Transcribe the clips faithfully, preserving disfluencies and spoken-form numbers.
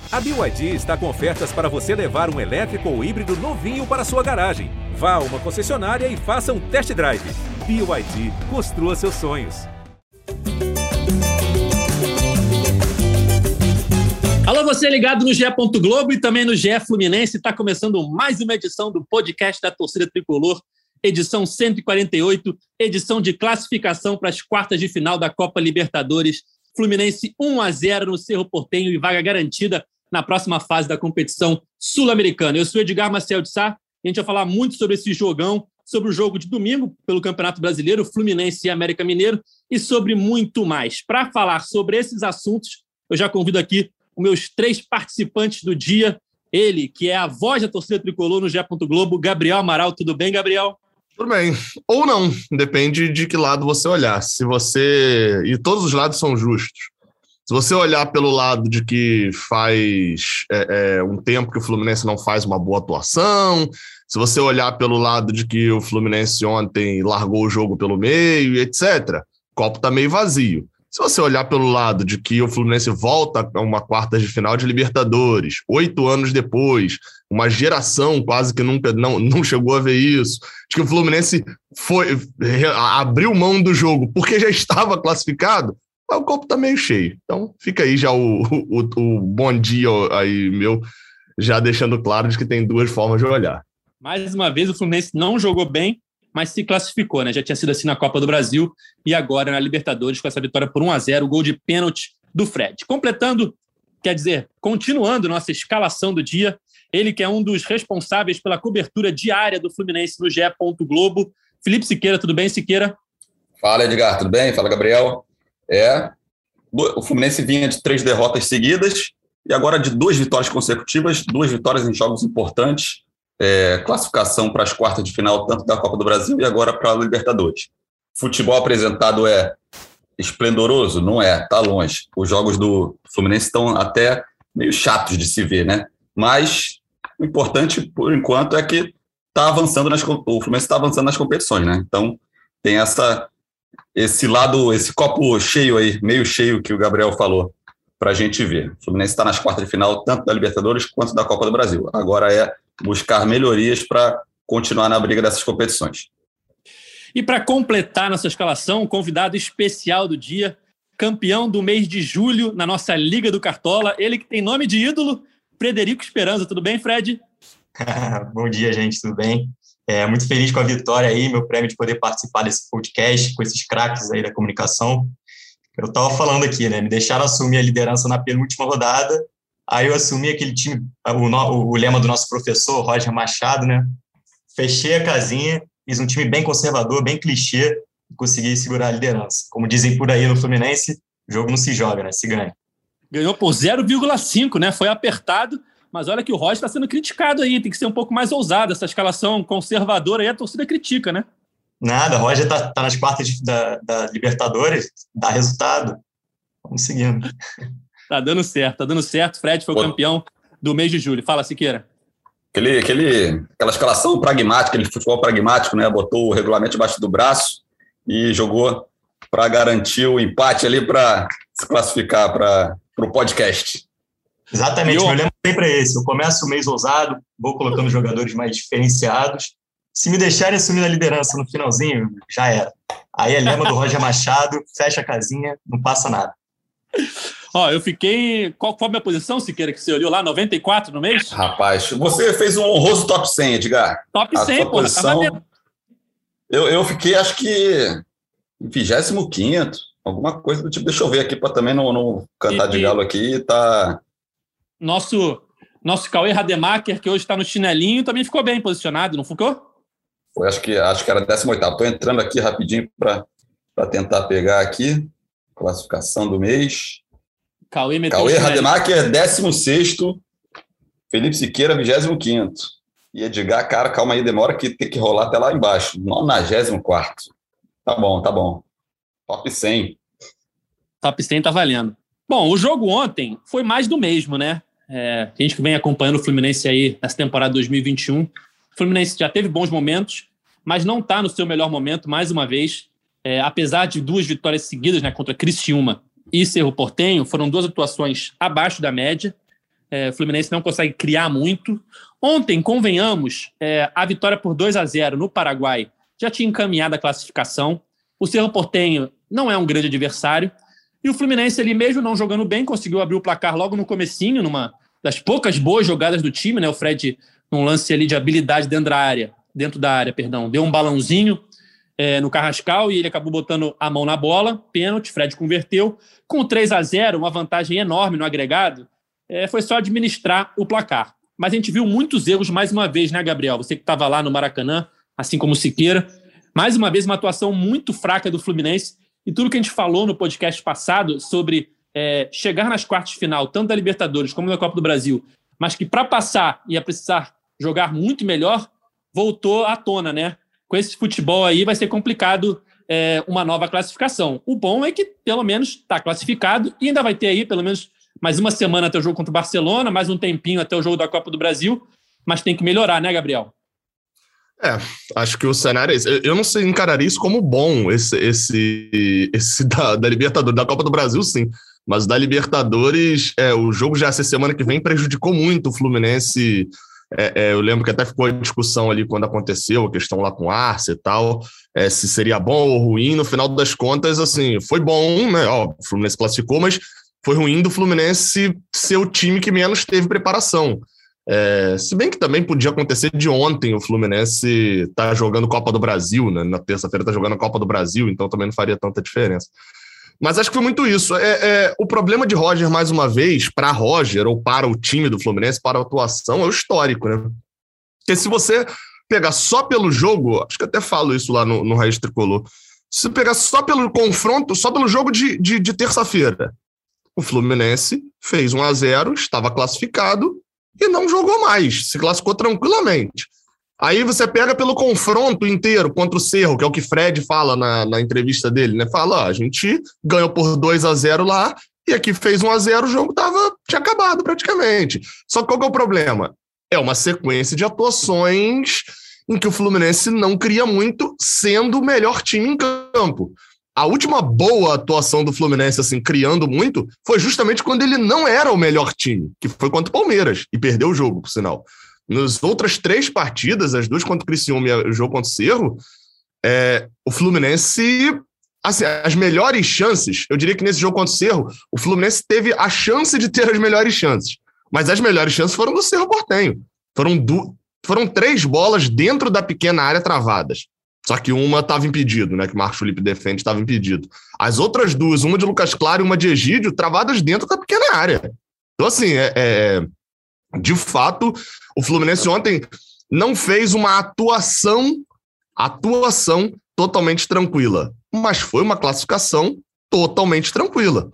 A B Y D está com ofertas para você levar um elétrico ou híbrido novinho para sua garagem. Vá a uma concessionária e faça um test drive. B Y D, construa seus sonhos. Alô, você ligado no G E. Globo e também no G E Fluminense. Está começando mais uma edição do podcast da Torcida Tricolor, edição cento e quarenta e oito, edição de classificação para as quartas de final da Copa Libertadores. Fluminense um a zero no Cerro Porteño e vaga garantida na próxima fase da competição sul-americana. Eu sou Edgar Marcel de Sá e a gente vai falar muito sobre esse jogão, sobre o jogo de domingo pelo Campeonato Brasileiro, Fluminense e América Mineiro, e sobre muito mais. Para falar sobre esses assuntos, eu já convido aqui os meus três participantes do dia. Ele, que é a voz da torcida tricolor no G E. Globo, Gabriel Amaral. Tudo bem, Gabriel? Tudo bem. Ou não, depende de que lado você olhar. Se você... E todos os lados são justos. Se você olhar pelo lado de que faz é, é, um tempo que o Fluminense não faz uma boa atuação, se você olhar pelo lado de que o Fluminense ontem largou o jogo pelo meio, etcétera, o copo está meio vazio. Se você olhar pelo lado de que o Fluminense volta a uma quarta de final de Libertadores, oito anos depois, uma geração quase que nunca não, não chegou a ver isso, de que o Fluminense foi, abriu mão do jogo porque já estava classificado, o copo está meio cheio. Então fica aí já o, o, o bom dia aí meu, já deixando claro de que tem duas formas de olhar. Mais uma vez o Fluminense não jogou bem, mas se classificou, né? Já tinha sido assim na Copa do Brasil e agora na Libertadores com essa vitória por um a zero, o gol de pênalti do Fred. Completando, quer dizer, continuando nossa escalação do dia, ele que é um dos responsáveis pela cobertura diária do Fluminense no G E. Globo, Felipe Siqueira. Tudo bem, Siqueira? Fala, Edgar, tudo bem? Fala, Gabriel. É, o Fluminense vinha de três derrotas seguidas e agora de duas vitórias consecutivas, duas vitórias em jogos importantes, é, classificação para as quartas de final, tanto da Copa do Brasil e agora para a Libertadores. Futebol apresentado é esplendoroso? Não é, está longe. Os jogos do Fluminense estão até meio chatos de se ver, né? Mas o importante, por enquanto, é que tá avançando nas, o Fluminense está avançando nas competições, né? Então tem essa... esse lado, esse copo cheio aí, meio cheio que o Gabriel falou, para a gente ver. O Fluminense está nas quartas de final, tanto da Libertadores quanto da Copa do Brasil. Agora é buscar melhorias para continuar na briga dessas competições. E para completar nossa escalação, convidado especial do dia, campeão do mês de julho na nossa Liga do Cartola, ele que tem nome de ídolo, Frederico Esperanza. Tudo bem, Fred? Bom dia, gente, tudo bem? É, muito feliz com a vitória aí, meu prêmio de poder participar desse podcast, com esses craques aí da comunicação. Eu estava falando aqui, né? Me deixaram assumir a liderança na penúltima rodada, aí eu assumi aquele time, o, o, o lema do nosso professor, Roger Machado, né? Fechei a casinha, fiz um time bem conservador, bem clichê, e consegui segurar a liderança. Como dizem por aí no Fluminense, o jogo não se joga, né? Se ganha. Ganhou por zero vírgula cinco, né? Foi apertado. Mas olha que o Roger está sendo criticado aí, tem que ser um pouco mais ousado. Essa escalação conservadora aí, a torcida critica, né? Nada, o Roger está tá nas quartas de, da, da Libertadores, dá resultado. Vamos seguindo. Tá dando certo, tá dando certo. Fred foi o campeão do mês de julho. Fala, Siqueira. Aquele, aquele, aquela escalação pragmática, aquele futebol pragmático, né? Botou o regulamento debaixo do braço e jogou para garantir o empate ali para se classificar para o podcast. Exatamente, meu lema sempre é esse. Eu começo o mês ousado, vou colocando jogadores mais diferenciados. Se me deixarem assumir a liderança no finalzinho, já era. Aí é lema do Roger Machado, fecha a casinha, não passa nada. Ó, eu fiquei... Qual foi a minha posição, Siqueira, que você olhou lá? noventa e quatro no mês? Rapaz, você fez um honroso top cem, Edgar. Top cem, pô. Posição... Eu, eu fiquei, acho que, em vigésimo quinto, alguma coisa do tipo. Deixa eu ver aqui, para também não, não cantar e, de galo aqui, tá... Nosso, nosso Cauê Rademacher, que hoje está no chinelinho, também ficou bem posicionado, não ficou? Foi, acho que, acho que era décimo oitavo. Estou entrando aqui rapidinho para tentar pegar aqui. Classificação do mês. Cauê, Cauê Rademacher, décimo sexto. Felipe Siqueira, vigésimo quinto. E Edgar, cara, calma aí, demora que tem que rolar até lá embaixo. nonagésimo quarto. Tá bom, tá bom. Top cem. Top cem tá valendo. Bom, o jogo ontem foi mais do mesmo, né? É, a gente que vem acompanhando o Fluminense aí nessa temporada dois mil e vinte e um. O Fluminense já teve bons momentos, mas não está no seu melhor momento, mais uma vez. É, apesar de duas vitórias seguidas, né, contra Criciúma e Cerro Porteño, foram duas atuações abaixo da média. É, o Fluminense não consegue criar muito. Ontem, convenhamos, é, a vitória por dois a zero no Paraguai já tinha encaminhado a classificação. O Cerro Porteño não é um grande adversário. E o Fluminense, ali mesmo não jogando bem, conseguiu abrir o placar logo no comecinho, numa das poucas boas jogadas do time, né? O Fred, num lance ali de habilidade dentro da área, dentro da área, perdão, deu um balãozinho é, no Carrascal e ele acabou botando a mão na bola, pênalti, Fred converteu. Com três a zero, uma vantagem enorme no agregado, é, foi só administrar o placar. Mas a gente viu muitos erros mais uma vez, né, Gabriel? Você que estava lá no Maracanã, assim como o Siqueira. Mais uma vez, uma atuação muito fraca do Fluminense. E tudo que a gente falou no podcast passado sobre é, chegar nas quartas de final, tanto da Libertadores como da Copa do Brasil, mas que para passar ia precisar jogar muito melhor, voltou à tona, né? Com esse futebol aí vai ser complicado é, uma nova classificação. O bom é que pelo menos está classificado e ainda vai ter aí pelo menos mais uma semana até o jogo contra o Barcelona, mais um tempinho até o jogo da Copa do Brasil, mas tem que melhorar, né, Gabriel? É, acho que o cenário é esse. Eu não sei, encararia isso como bom, esse, esse, esse da, da Libertadores, da Copa do Brasil, sim. Mas da Libertadores, é, o jogo já essa semana que vem prejudicou muito o Fluminense. É, é, eu lembro que até ficou a discussão ali quando aconteceu, a questão lá com o Arce e tal, é, se seria bom ou ruim. No final das contas, assim, foi bom, né? Ó, o Fluminense classificou, mas foi ruim do Fluminense ser o time que menos teve preparação. É, se bem que também podia acontecer de ontem o Fluminense tá jogando Copa do Brasil, né? Na terça-feira tá jogando a Copa do Brasil, então também não faria tanta diferença. Mas acho que foi muito isso. É, é, o problema de Roger, mais uma vez, para Roger ou para o time do Fluminense, para a atuação, é o histórico, né? Porque se você pegar só pelo jogo, acho que até falo isso lá no, no Raiz Tricolor, se você pegar só pelo confronto, só pelo jogo de, de, de terça-feira, o Fluminense fez um a zero, estava classificado, e não jogou mais, se classificou tranquilamente. Aí você pega pelo confronto inteiro contra o Cerro, que é o que Fred fala na, na entrevista dele, né? Fala, ó, a gente ganhou por dois a zero lá, e aqui fez um a zero, o jogo tava, tinha acabado praticamente. Só que qual que é o problema? É uma sequência de atuações em que o Fluminense não cria muito, sendo o melhor time em campo. A última boa atuação do Fluminense, assim, criando muito, foi justamente quando ele não era o melhor time, que foi contra o Palmeiras, e perdeu o jogo, por sinal. Nas outras três partidas, as duas contra o Criciúma e o jogo contra o Cerro, é, o Fluminense, assim, as melhores chances, eu diria que nesse jogo contra o Cerro, o Fluminense teve a chance de ter as melhores chances, mas as melhores chances foram do Cerro Porteño. Foram, du- foram três bolas dentro da pequena área travadas. Só que uma estava impedido, né? Que o Marcos Felipe defende, estava impedido. As outras duas, uma de Lucas Claro e uma de Egídio, travadas dentro da pequena área. Então, assim, é, é, de fato, o Fluminense ontem não fez uma atuação, atuação totalmente tranquila, mas foi uma classificação totalmente tranquila.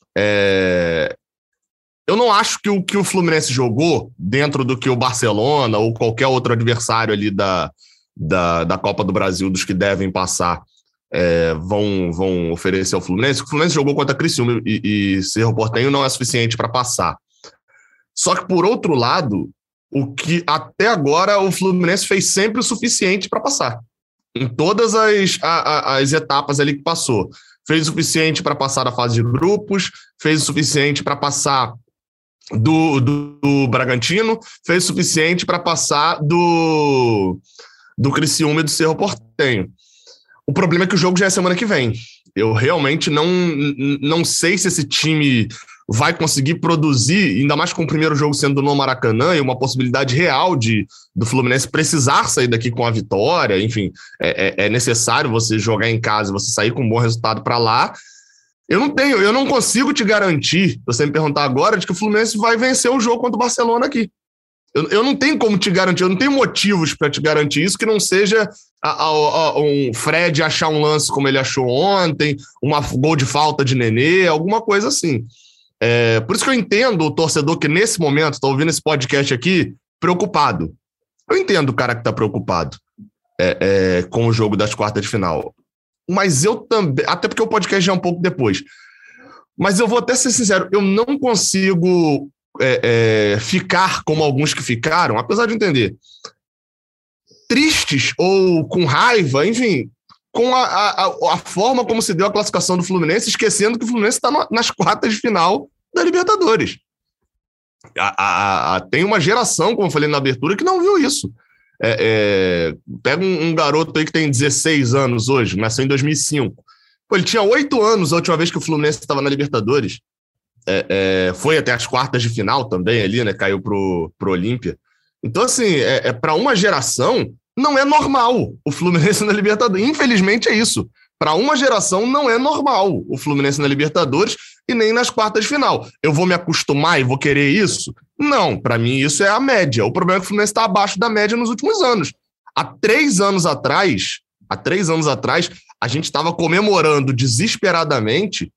É, eu não acho que o que o Fluminense jogou dentro do que o Barcelona ou qualquer outro adversário ali da Da, da Copa do Brasil, dos que devem passar, é, vão, vão oferecer ao Fluminense. O Fluminense jogou contra Criciúma e, e Cerro Porteño não é suficiente para passar. Só que, por outro lado, o que até agora o Fluminense fez sempre o suficiente para passar. Em todas as, a, a, as etapas ali que passou. Fez o suficiente para passar da fase de grupos, fez o suficiente para passar do, do, do Bragantino, fez o suficiente para passar do... do Criciúma e do Cerro Porteño. O problema é que o jogo já é semana que vem. Eu realmente não, não sei se esse time vai conseguir produzir, ainda mais com o primeiro jogo sendo no Maracanã e uma possibilidade real de, do Fluminense precisar sair daqui com a vitória. Enfim, é, é, é necessário você jogar em casa, você sair com um bom resultado para lá. Eu não tenho, eu não consigo te garantir, você me perguntar agora, de que o Fluminense vai vencer o jogo contra o Barcelona aqui. Eu, eu não tenho como te garantir, eu não tenho motivos para te garantir isso, que não seja a, a, a, um Fred achar um lance como ele achou ontem, uma gol de falta de Nenê, alguma coisa assim. É, por isso que eu entendo o torcedor que nesse momento está ouvindo esse podcast aqui preocupado. Eu entendo o cara que está preocupado é, é, com o jogo das quartas de final. Mas eu também, até porque o podcast já é um pouco depois, mas eu vou até ser sincero, eu não consigo... É, é, ficar como alguns que ficaram, apesar de entender, tristes ou com raiva, enfim, com a, a, a forma como se deu a classificação do Fluminense, esquecendo que o Fluminense está nas quartas de final da Libertadores. A, a, a, tem uma geração, como eu falei na abertura, que não viu isso. É, é, pega um, um garoto aí que tem dezesseis anos hoje, nasceu em dois mil e cinco. Pô, ele tinha oito anos a última vez que o Fluminense estava na Libertadores. É, é, foi até as quartas de final também ali, né? Caiu pro, pro Olímpia. Então, assim, é, é para uma geração, não é normal o Fluminense na Libertadores. Infelizmente é isso. Para uma geração, não é normal o Fluminense na Libertadores e nem nas quartas de final. Eu vou me acostumar e vou querer isso? Não, para mim isso é a média. O problema é que o Fluminense está abaixo da média nos últimos anos. Há três anos atrás, há três anos atrás, a gente estava comemorando desesperadamente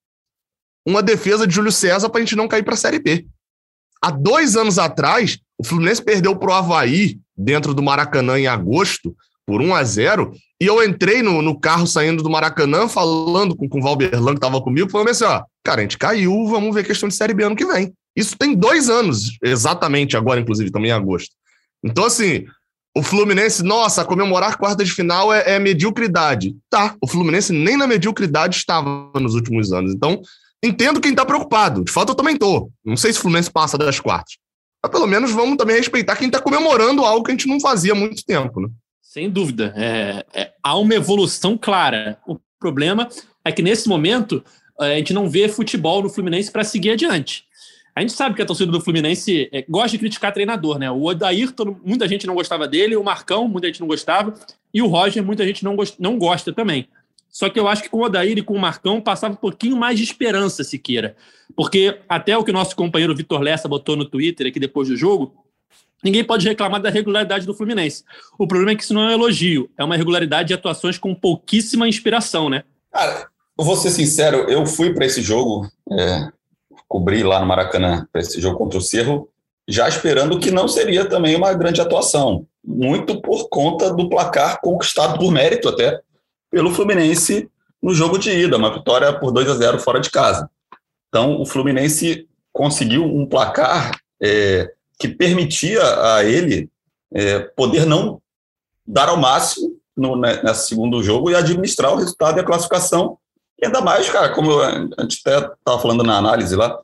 uma defesa de Júlio César para a gente não cair para a Série B. Há dois anos atrás, o Fluminense perdeu para o Avaí dentro do Maracanã em agosto, por um a zero, e eu entrei no, no carro saindo do Maracanã, falando com, com o Valberlan, que estava comigo, falando assim, ó, cara, a gente caiu, vamos ver questão de Série B ano que vem. Isso tem dois anos, exatamente agora, inclusive, também em agosto. Então, assim, o Fluminense, nossa, comemorar quarta de final é, é mediocridade. Tá, o Fluminense nem na mediocridade estava nos últimos anos. Então, entendo quem está preocupado. De fato, eu também tô. Não sei se o Fluminense passa das quartas. Mas, pelo menos, vamos também respeitar quem está comemorando algo que a gente não fazia há muito tempo, né? Sem dúvida. É, é, há uma evolução clara. O problema é que, nesse momento, a gente não vê futebol no Fluminense para seguir adiante. A gente sabe que a torcida do Fluminense é, gosta de criticar treinador, né? O Odair, todo, muita gente não gostava dele, o Marcão, muita gente não gostava, e o Roger, muita gente não, gost, não gosta também. Só que eu acho que com o Odair e com o Marcão passava um pouquinho mais de esperança, Siqueira. Porque até o que o nosso companheiro Vitor Lessa botou no Twitter aqui depois do jogo, ninguém pode reclamar da regularidade do Fluminense. O problema é que isso não é um elogio, é uma regularidade de atuações com pouquíssima inspiração, né? Cara, eu vou ser sincero, eu fui para esse jogo, é, cobri lá no Maracanã para esse jogo contra o Cerro, já esperando que não seria também uma grande atuação, muito por conta do placar conquistado por mérito até pelo Fluminense no jogo de ida, uma vitória por dois a zero fora de casa. Então, o Fluminense conseguiu um placar é, que permitia a ele é, poder não dar ao máximo no, né, nesse segundo jogo e administrar o resultado e a classificação. E ainda mais, cara, como a gente até estava falando na análise lá,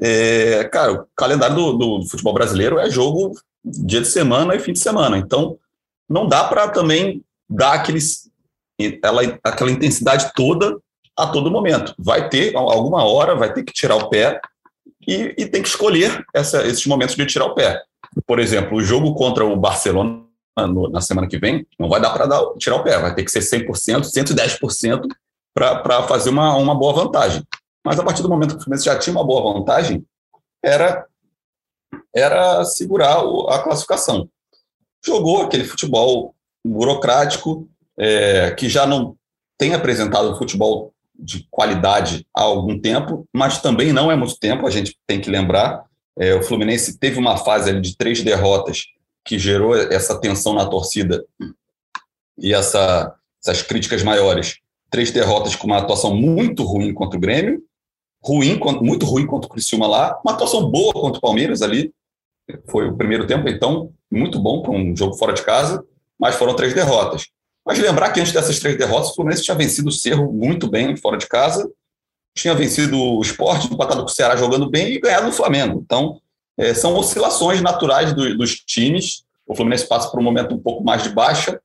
é, cara, o calendário do, do futebol brasileiro é jogo dia de semana e fim de semana. Então, não dá para também dar aqueles, ela, aquela intensidade toda a todo momento. Vai ter, alguma hora, vai ter que tirar o pé e, e tem que escolher essa, esses momentos de tirar o pé. Por exemplo, o jogo contra o Barcelona no, na semana que vem, não vai dar para tirar o pé, vai ter que ser cem por cento, cento e dez por cento para fazer uma, uma boa vantagem. Mas a partir do momento que o Fluminense já tinha uma boa vantagem, era, era segurar a classificação. Jogou aquele futebol burocrático, é, que já não tem apresentado futebol de qualidade há algum tempo, mas também não é muito tempo, a gente tem que lembrar. É, o Fluminense teve uma fase ali de três derrotas que gerou essa tensão na torcida e essa, essas críticas maiores. Três derrotas com uma atuação muito ruim contra o Grêmio, ruim, muito ruim contra o Criciúma lá, uma atuação boa contra o Palmeiras ali, foi o primeiro tempo, então, muito bom para um jogo fora de casa, mas foram três derrotas. Mas lembrar que antes dessas três derrotas, o Fluminense tinha vencido o Cerro muito bem fora de casa, tinha vencido o Sport, empatado com o Ceará jogando bem e ganhado do Flamengo. Então, é, são oscilações naturais do, dos times. O Fluminense passa por um momento um pouco mais de baixa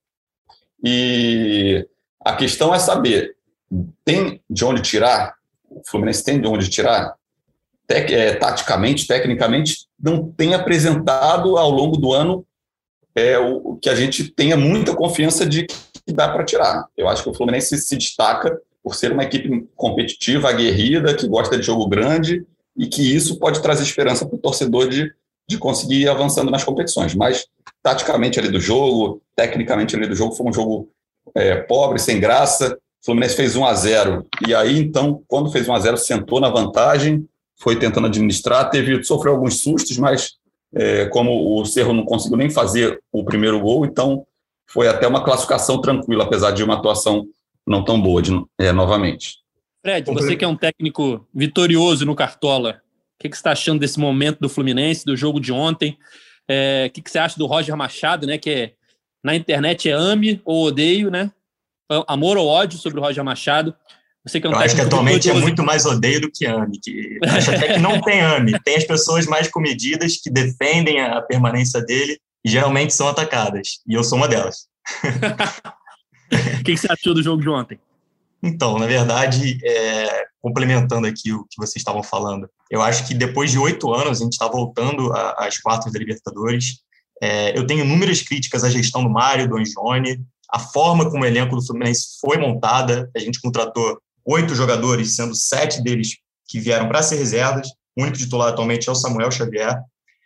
e a questão é saber, tem de onde tirar? O Fluminense tem de onde tirar? Tec, é, taticamente, tecnicamente, não tem apresentado ao longo do ano é, o, o que a gente tenha muita confiança de que dá para tirar. Eu acho que o Fluminense se destaca por ser uma equipe competitiva, aguerrida, que gosta de jogo grande e que isso pode trazer esperança para o torcedor de, de conseguir ir avançando nas competições. Mas, taticamente ali do jogo, tecnicamente ali do jogo, foi um jogo é, pobre, sem graça. O Fluminense fez um a zero e aí, então, quando fez um a zero, sentou na vantagem, foi tentando administrar, teve, sofreu alguns sustos, mas é, como o Cerro não conseguiu nem fazer o primeiro gol, então foi até uma classificação tranquila, apesar de uma atuação não tão boa de, é, novamente. Fred, você que é um técnico vitorioso no Cartola, o que, que você está achando desse momento do Fluminense, do jogo de ontem? É, o que, que você acha do Roger Machado, né, que é, na internet é ame ou odeio, né? Amor ou ódio sobre o Roger Machado. Você que é um Eu acho que atualmente é vitorioso. muito mais odeio do que ame. Que, acho até que não tem ame. Tem as pessoas mais comedidas que defendem a permanência dele e geralmente são atacadas. E eu sou uma delas. O que, que você achou do jogo de ontem? Então, na verdade, é, complementando aqui o que vocês estavam falando, eu acho que depois de oito anos a gente está voltando às quartas da Libertadores. É, eu tenho inúmeras críticas à gestão do Mário, do Angione, a forma como o elenco do Fluminense foi montada. A gente contratou oito jogadores, sendo sete deles que vieram para ser reservas. O único titular atualmente é o Samuel Xavier.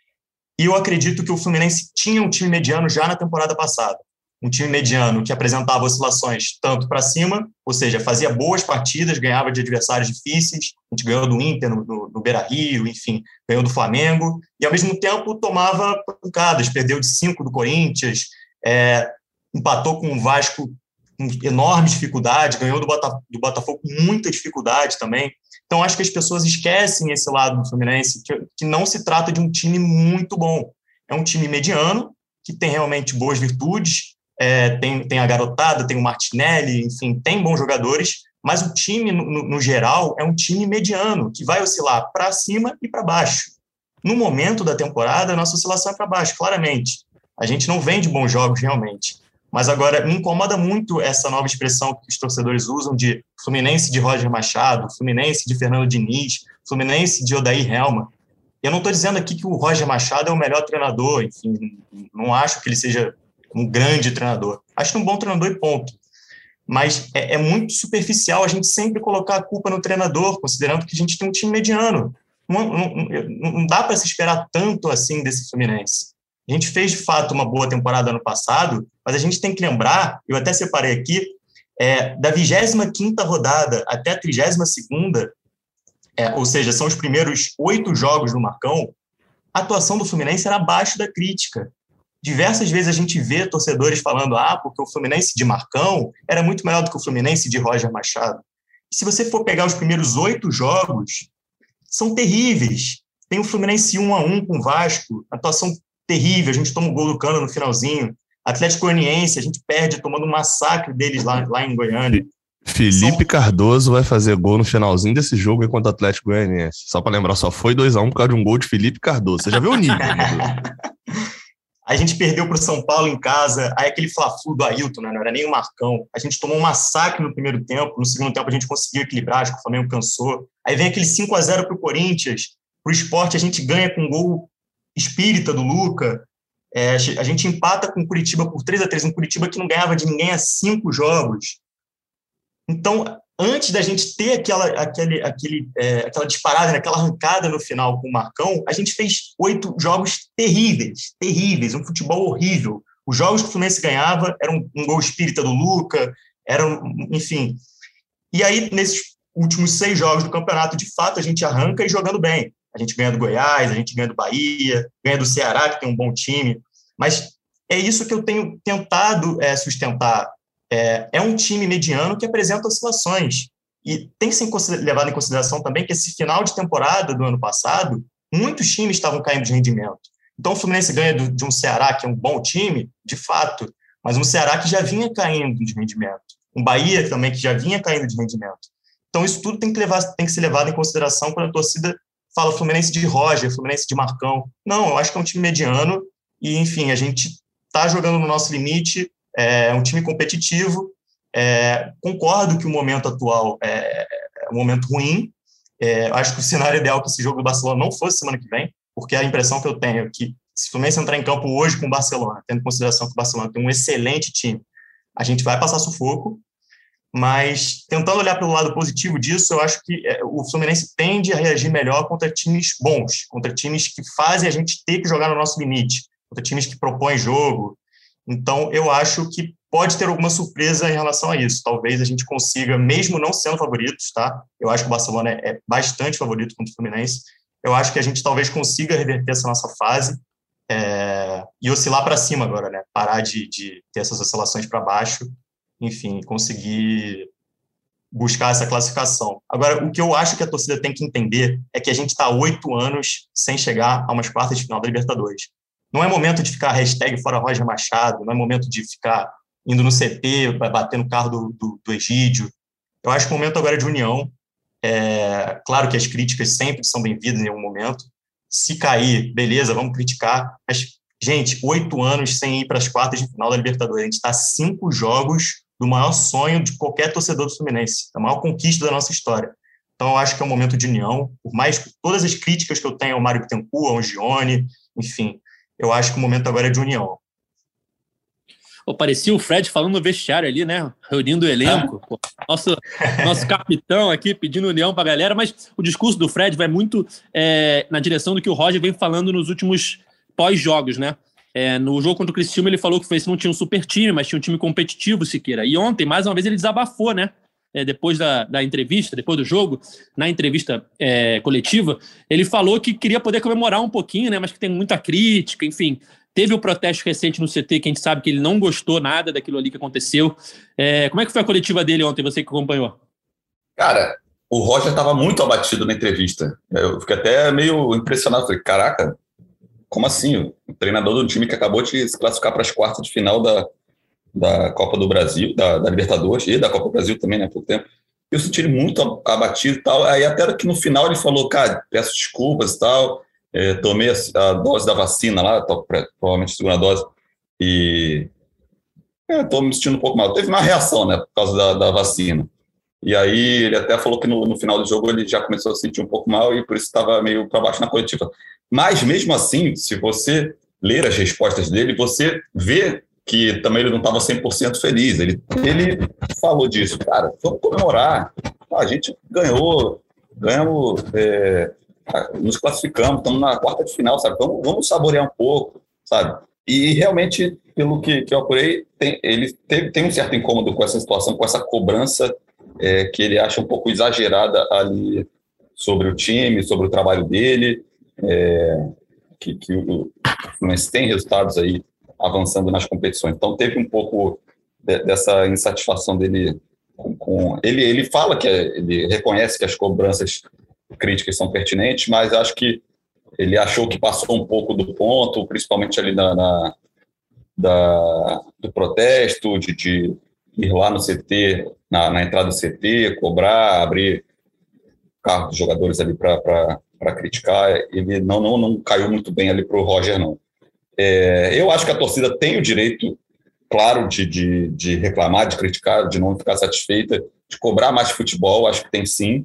E eu acredito que o Fluminense tinha um time mediano já na temporada passada. Um time mediano que apresentava oscilações tanto para cima, ou seja, fazia boas partidas, ganhava de adversários difíceis, a gente ganhou do Inter no, no, no Beira-Rio, enfim, ganhou do Flamengo, e ao mesmo tempo tomava pancadas, perdeu de cinco do Corinthians, é, empatou com o Vasco com enorme dificuldade, ganhou do, Bota, do Botafogo com muita dificuldade também. Então, acho que as pessoas esquecem esse lado do Fluminense, que, que não se trata de um time muito bom. É um time mediano, que tem realmente boas virtudes, É, tem, tem a garotada, tem o Martinelli, enfim, tem bons jogadores, mas o time, no, no geral, é um time mediano, que vai oscilar para cima e para baixo. No momento da temporada, a nossa oscilação é para baixo, claramente. A gente não vem de bons jogos, realmente. Mas agora, me incomoda muito essa nova expressão que os torcedores usam de Fluminense de Roger Machado, Fluminense de Fernando Diniz, Fluminense de Odair Helma. Eu não estou dizendo aqui que o Roger Machado é o melhor treinador, enfim, não acho que ele seja um grande treinador. Acho que um bom treinador e ponto. Mas é, é muito superficial a gente sempre colocar a culpa no treinador, considerando que a gente tem um time mediano. Não, não, não dá para se esperar tanto assim desse Fluminense. A gente fez, de fato, uma boa temporada ano passado, mas a gente tem que lembrar, eu até separei aqui, é, da vigésima quinta rodada até a trigésima segunda, é, ou seja, são os primeiros oito jogos do Marcão, a atuação do Fluminense era abaixo da crítica. Diversas vezes a gente vê torcedores falando ah, porque o Fluminense de Marcão era muito melhor do que o Fluminense de Roger Machado. E se você for pegar os primeiros oito jogos, são terríveis. Tem o Fluminense um a um com o Vasco, atuação terrível, a gente toma um gol do Cano no finalzinho. Atlético Goianiense, a gente perde tomando um massacre deles lá, lá em Goiânia. Felipe são... Cardoso vai fazer gol no finalzinho desse jogo enquanto o Atlético Goianiense. Só para lembrar, só foi dois a um por causa de um gol de Felipe Cardoso. Você já viu o nível, né? A gente perdeu para o São Paulo em casa, aí aquele Fla-Flu do Ailton, né? Não era nem o Marcão. A gente tomou um massacre no primeiro tempo, no segundo tempo a gente conseguiu equilibrar, acho que o Flamengo cansou. Aí vem aquele cinco a zero para o Corinthians, para o Sport a gente ganha com um gol espírita do Luca, é, a gente empata com o Curitiba por três a três, um Curitiba que não ganhava de ninguém há cinco jogos. Então, antes da gente ter aquela, aquele, aquele, é, aquela disparada, né, aquela arrancada no final com o Marcão, a gente fez oito jogos terríveis, terríveis, um futebol horrível. Os jogos que o Fluminense ganhava eram um gol espírita do Luca, eram, enfim. E aí, nesses últimos seis jogos do campeonato, de fato, a gente arranca e jogando bem. A gente ganha do Goiás, a gente ganha do Bahia, ganha do Ceará, que tem um bom time. Mas é isso que eu tenho tentado é, sustentar. É, é um time mediano que apresenta oscilações. E tem que ser levado em consideração também que esse final de temporada do ano passado, muitos times estavam caindo de rendimento. Então o Fluminense ganha do, de um Ceará, que é um bom time, de fato, mas um Ceará que já vinha caindo de rendimento. Um Bahia também que já vinha caindo de rendimento. Então isso tudo tem que, levar, tem que ser levado em consideração quando a torcida fala Fluminense de Roger, Fluminense de Marcão. Não, eu acho que é um time mediano e, enfim, a gente está jogando no nosso limite. É um time competitivo, é, concordo que o momento atual é, é um momento ruim, é, acho que o cenário ideal é que esse jogo do Barcelona não fosse semana que vem, porque a impressão que eu tenho é que se o Fluminense entrar em campo hoje com o Barcelona, tendo em consideração que o Barcelona tem um excelente time, a gente vai passar sufoco, mas tentando olhar pelo lado positivo disso, eu acho que é, o Fluminense tende a reagir melhor contra times bons, contra times que fazem a gente ter que jogar no nosso limite, contra times que propõem jogo. Então, eu acho que pode ter alguma surpresa em relação a isso. Talvez a gente consiga, mesmo não sendo favoritos, tá? Eu acho que o Barcelona é bastante favorito contra o Fluminense. Eu acho que a gente talvez consiga reverter essa nossa fase é, e oscilar para cima agora, né? Parar de, de ter essas oscilações para baixo, enfim, conseguir buscar essa classificação. Agora, o que eu acho que a torcida tem que entender é que a gente está há oito anos sem chegar a umas quartas de final da Libertadores. Não é momento de ficar hashtag fora Roger Machado, não é momento de ficar indo no C T, bater no carro do, do, do Egídio. Eu acho que o momento agora é de união. É, claro que as críticas sempre são bem-vindas em algum momento. Se cair, beleza, vamos criticar. Mas, gente, oito anos sem ir para as quartas de final da Libertadores. A gente está a cinco jogos do maior sonho de qualquer torcedor do Fluminense, a maior conquista da nossa história. Então, eu acho que é um momento de união. Por mais que todas as críticas que eu tenho ao Mário Bittencourt, ao Gione, enfim, eu acho que o momento agora é de união. Pô, parecia o Fred falando no vestiário ali, né? Reunindo o elenco. Pô, nosso, nosso capitão aqui pedindo união para a galera, mas o discurso do Fred vai muito é, na direção do que o Roger vem falando nos últimos pós-jogos, né? É, no jogo contra o Criciúma ele falou que foi, não tinha um super time, mas tinha um time competitivo, Siqueira. E ontem, mais uma vez, ele desabafou, né? É, depois da, da entrevista, depois do jogo, na entrevista é, coletiva, ele falou que queria poder comemorar um pouquinho, né? Mas que tem muita crítica, enfim. Teve o protesto recente no C T, que a gente sabe que ele não gostou nada daquilo ali que aconteceu. É, como é que foi a coletiva dele ontem, você que acompanhou? Cara, o Roger estava muito abatido na entrevista. Eu fiquei até meio impressionado. Falei, caraca, como assim? O treinador do time que acabou de se classificar para as quartas de final da, da Copa do Brasil, da, da Libertadores e da Copa do Brasil também, né, por tempo. Eu senti ele muito abatido e tal. Aí até que no final ele falou, cara, peço desculpas e tal. É, tomei a, a dose da vacina lá, provavelmente a segunda dose, e estou é, me sentindo um pouco mal. Teve uma reação, né, por causa da, da vacina. E aí ele até falou que no, no final do jogo ele já começou a se sentir um pouco mal e por isso estava meio para baixo na coletiva. Mas mesmo assim, se você ler as respostas dele, você vê que também ele não estava cem por cento feliz. Ele, ele falou disso, cara, vamos comemorar. A gente ganhou, ganhamos... É, nos classificamos, estamos na quarta de final, sabe? Vamos, vamos saborear um pouco, sabe? E realmente, pelo que, que eu apurei, tem, ele teve, tem um certo incômodo com essa situação, com essa cobrança é, que ele acha um pouco exagerada ali sobre o time, sobre o trabalho dele, é, que, que o Fluminense tem resultados aí avançando nas competições. Então, teve um pouco de, dessa insatisfação dele com... com ele, ele fala que é, ele reconhece que as cobranças críticas são pertinentes, mas acho que ele achou que passou um pouco do ponto, principalmente ali na, na da, do protesto, de, de ir lá no C T, na, na entrada do C T, cobrar, abrir o carro dos jogadores ali para criticar. Ele não, não, não caiu muito bem ali para o Roger, não. É, eu acho que a torcida tem o direito, claro, de, de, de reclamar, de criticar, de não ficar satisfeita, de cobrar mais futebol, acho que tem sim.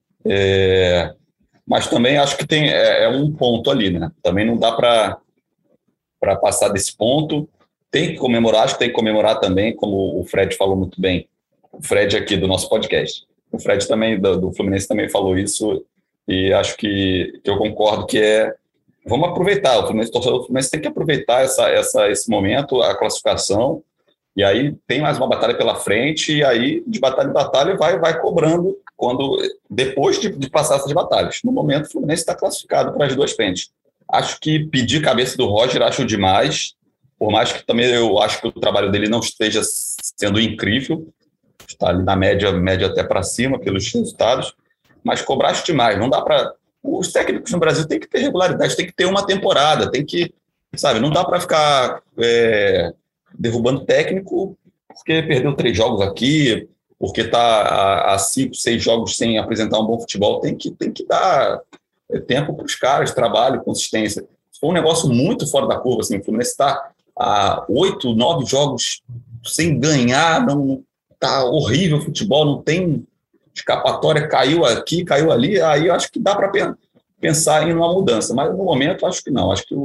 É, mas também acho que tem é, é um ponto ali, né? Também não dá para para passar desse ponto. Tem que comemorar, acho que tem que comemorar também, como o Fred falou muito bem. O Fred aqui do nosso podcast. O Fred também, do, do Fluminense, também falou isso e acho que, que eu concordo que é... Vamos aproveitar, o Fluminense, o Fluminense tem que aproveitar essa, essa, esse momento, a classificação, e aí tem mais uma batalha pela frente, e aí de batalha em batalha vai, vai cobrando quando, depois de, de passar essas batalhas. No momento, o Fluminense está classificado para as duas frentes. Acho que pedir cabeça do Roger, acho demais, por mais que também eu acho que o trabalho dele não esteja sendo incrível, está ali na média, média até para cima, pelos resultados, mas cobrar acho demais. Não dá para... Os técnicos no Brasil têm que ter regularidade, tem que ter uma temporada, tem que, sabe, não dá para ficar é, derrubando técnico porque perdeu três jogos aqui, porque está há cinco, seis jogos sem apresentar um bom futebol. Tem que, tem que dar tempo para os caras, trabalho, consistência. Foi um negócio muito fora da curva, assim, o Fluminense está há oito, nove jogos sem ganhar, não está horrível o futebol, não tem escapatória, caiu aqui, caiu ali, aí eu acho que dá para pensar em uma mudança, mas no momento acho que não, acho que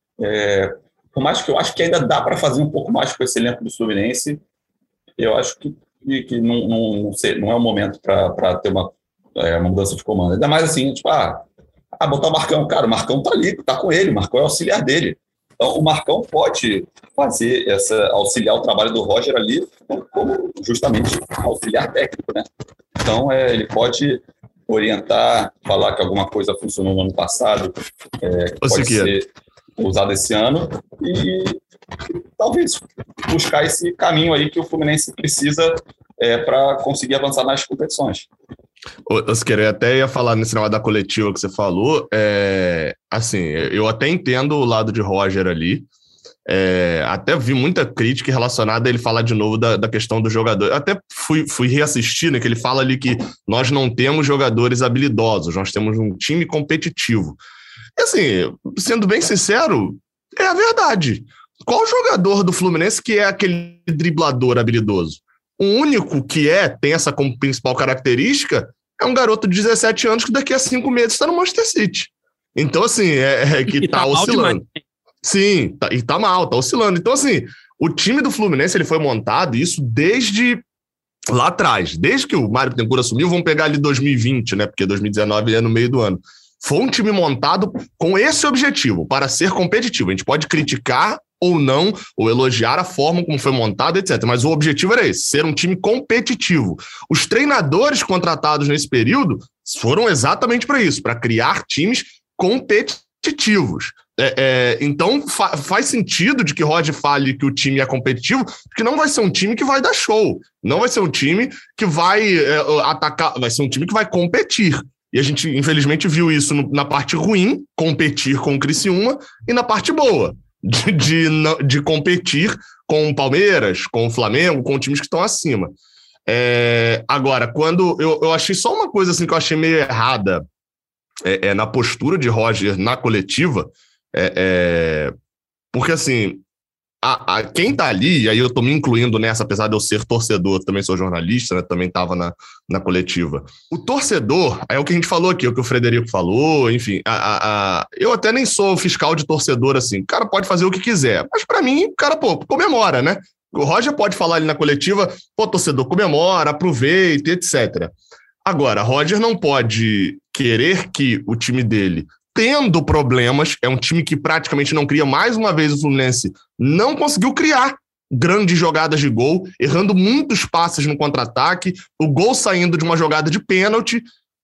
é, por mais que eu acho que ainda dá para fazer um pouco mais com esse elenco do Fluminense, eu acho que, que não, não, não, sei, não é o momento para ter uma, é, uma mudança de comando, ainda mais assim, tipo, ah, ah, botar o Marcão, cara, o Marcão tá ali, tá com ele, o Marcão é auxiliar dele, então o Marcão pode fazer essa, auxiliar o trabalho do Roger ali como justamente auxiliar técnico, né? Então, é, ele pode orientar, falar que alguma coisa funcionou no ano passado, é, que pode ser usada esse ano, e, e talvez buscar esse caminho aí que o Fluminense precisa é, para conseguir avançar nas competições. Oscar, eu até ia falar nesse negócio da coletiva que você falou, é, assim, eu até entendo o lado de Roger ali, É, até vi muita crítica relacionada a ele falar de novo da, da questão do jogador. Eu até fui, fui reassistir, né, que ele fala ali que nós não temos jogadores habilidosos, nós temos um time competitivo. E assim, sendo bem sincero, é a verdade. Qual jogador do Fluminense que é aquele driblador habilidoso? O único que é, tem essa como principal característica, é um garoto de dezessete anos que daqui a cinco meses está no Manchester City. Então, assim, é, é que está tá oscilando. Sim, tá, e tá mal, tá oscilando. Então, assim, o time do Fluminense ele foi montado, isso desde lá atrás, desde que o Mário Bittencourt assumiu, vamos pegar ali dois mil e vinte, né? Porque dois mil e dezenove é no meio do ano. Foi um time montado com esse objetivo, para ser competitivo. A gente pode criticar ou não, ou elogiar a forma como foi montado, etcétera. Mas o objetivo era esse, ser um time competitivo. Os treinadores contratados nesse período foram exatamente para isso, para criar times competitivos. É, é, então fa- faz sentido de que Roger fale que o time é competitivo, porque não vai ser um time que vai dar show, não vai ser um time que vai é, atacar, vai ser um time que vai competir. E a gente, infelizmente, viu isso no, na parte ruim, competir com o Criciúma, e na parte boa, de, de, de competir com o Palmeiras, com o Flamengo, com times que estão acima. É, agora, quando eu, eu achei só uma coisa assim que eu achei meio errada é, é, na postura de Roger na coletiva, É, é, porque assim, a, a, quem tá ali, e aí eu tô me incluindo nessa, apesar de eu ser torcedor, também sou jornalista, né, também tava na, na coletiva. O torcedor, é o que a gente falou aqui, o que o Frederico falou, enfim, a, a, a, eu até nem sou fiscal de torcedor assim, o cara pode fazer o que quiser, mas pra mim, o cara, pô, comemora, né? O Roger pode falar ali na coletiva, pô, torcedor, comemora, aproveita, etcétera. Agora, Roger não pode querer que o time dele, tendo problemas, é um time que praticamente não cria. Mais uma vez o Fluminense não conseguiu criar grandes jogadas de gol, errando muitos passes no contra-ataque, o gol saindo de uma jogada de pênalti,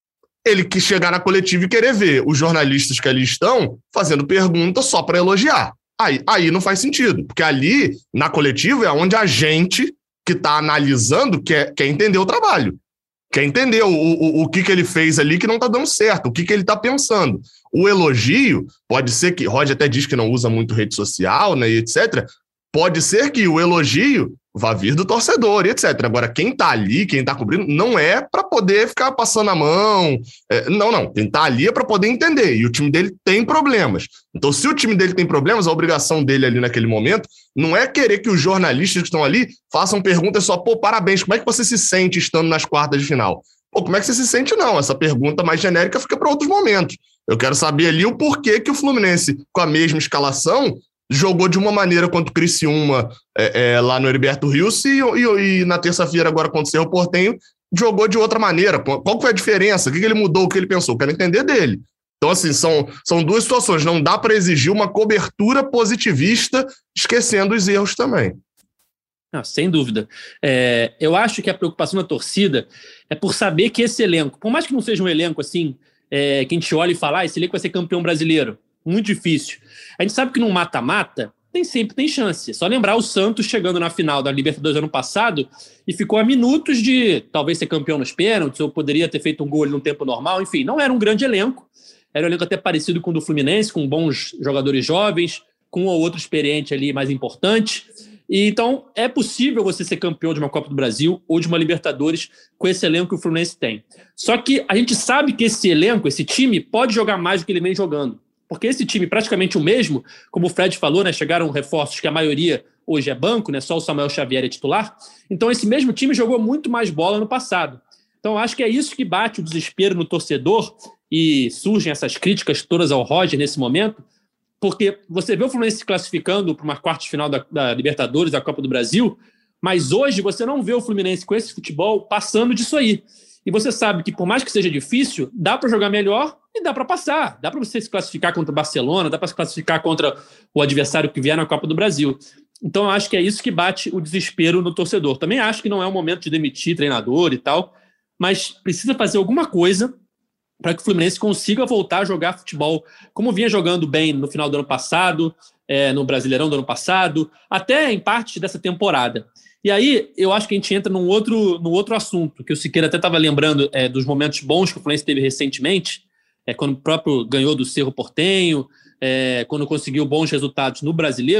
ele que chegar na coletiva e querer ver os jornalistas que ali estão fazendo pergunta só para elogiar. Aí, aí não faz sentido, porque ali, na coletiva, é onde a gente que está analisando quer, quer entender o trabalho, quer entender o, o, o que, que ele fez ali que não está dando certo, o que, que ele está pensando. O elogio, pode ser que, Roger até diz que não usa muito rede social, né, e etcétera, pode ser que o elogio vá vir do torcedor, e etcétera. Agora, quem está ali, quem está cobrindo, não é para poder ficar passando a mão. É, não, não. Quem está ali é para poder entender. E o time dele tem problemas. Então, se o time dele tem problemas, a obrigação dele ali naquele momento não é querer que os jornalistas que estão ali façam perguntas só, pô, parabéns, como é que você se sente estando nas quartas de final? Pô, como é que você se sente? Não. Essa pergunta mais genérica fica para outros momentos. Eu quero saber ali o porquê que o Fluminense, com a mesma escalação, jogou de uma maneira contra o Criciúma é, é, lá no Heriberto Rios e, e, e na terça-feira agora contra o Cerro Porteño jogou de outra maneira. Qual foi a diferença? O que ele mudou? O que ele pensou? Eu quero entender dele. Então, assim, são, são duas situações. Não dá para exigir uma cobertura positivista esquecendo os erros também. Não, sem dúvida. É, eu acho que a preocupação da torcida é por saber que esse elenco, por mais que não seja um elenco assim, é, que a gente olha e fala, ah, esse elenco vai ser campeão brasileiro. Muito difícil. A gente sabe que num mata-mata tem sempre tem chance. É só lembrar o Santos chegando na final da Libertadores ano passado e ficou a minutos de talvez ser campeão nos pênaltis, ou poderia ter feito um gol no tempo normal. Enfim, não era um grande elenco. Era um elenco até parecido com o do Fluminense, com bons jogadores jovens, com um ou outro experiente ali mais importante. E, então, é possível você ser campeão de uma Copa do Brasil ou de uma Libertadores com esse elenco que o Fluminense tem. Só que a gente sabe que esse elenco, esse time, pode jogar mais do que ele vem jogando. Porque esse time, praticamente o mesmo, como o Fred falou, né, chegaram reforços que a maioria hoje é banco, né, só o Samuel Xavier é titular. Então, esse mesmo time jogou muito mais bola no passado. Então, acho que é isso que bate o desespero no torcedor e surgem essas críticas todas ao Roger nesse momento, porque você vê o Fluminense se classificando para uma quarta de final da, da Libertadores, da Copa do Brasil, mas hoje você não vê o Fluminense com esse futebol passando disso aí. E você sabe que, por mais que seja difícil, dá para jogar melhor e dá para passar. Dá para você se classificar contra o Barcelona, dá para se classificar contra o adversário que vier na Copa do Brasil. Então, eu acho que é isso que bate o desespero no torcedor. Também acho que não é o momento de demitir treinador e tal, mas precisa fazer alguma coisa para que o Fluminense consiga voltar a jogar futebol como vinha jogando bem no final do ano passado, é, no Brasileirão do ano passado, até em parte dessa temporada. E aí, eu acho que a gente entra num outro, num outro assunto, que o Siqueira até estava lembrando é, dos momentos bons que o Fluminense teve recentemente, é, quando o próprio ganhou do Cerro Porteño, é, quando conseguiu bons resultados no Brasileiro.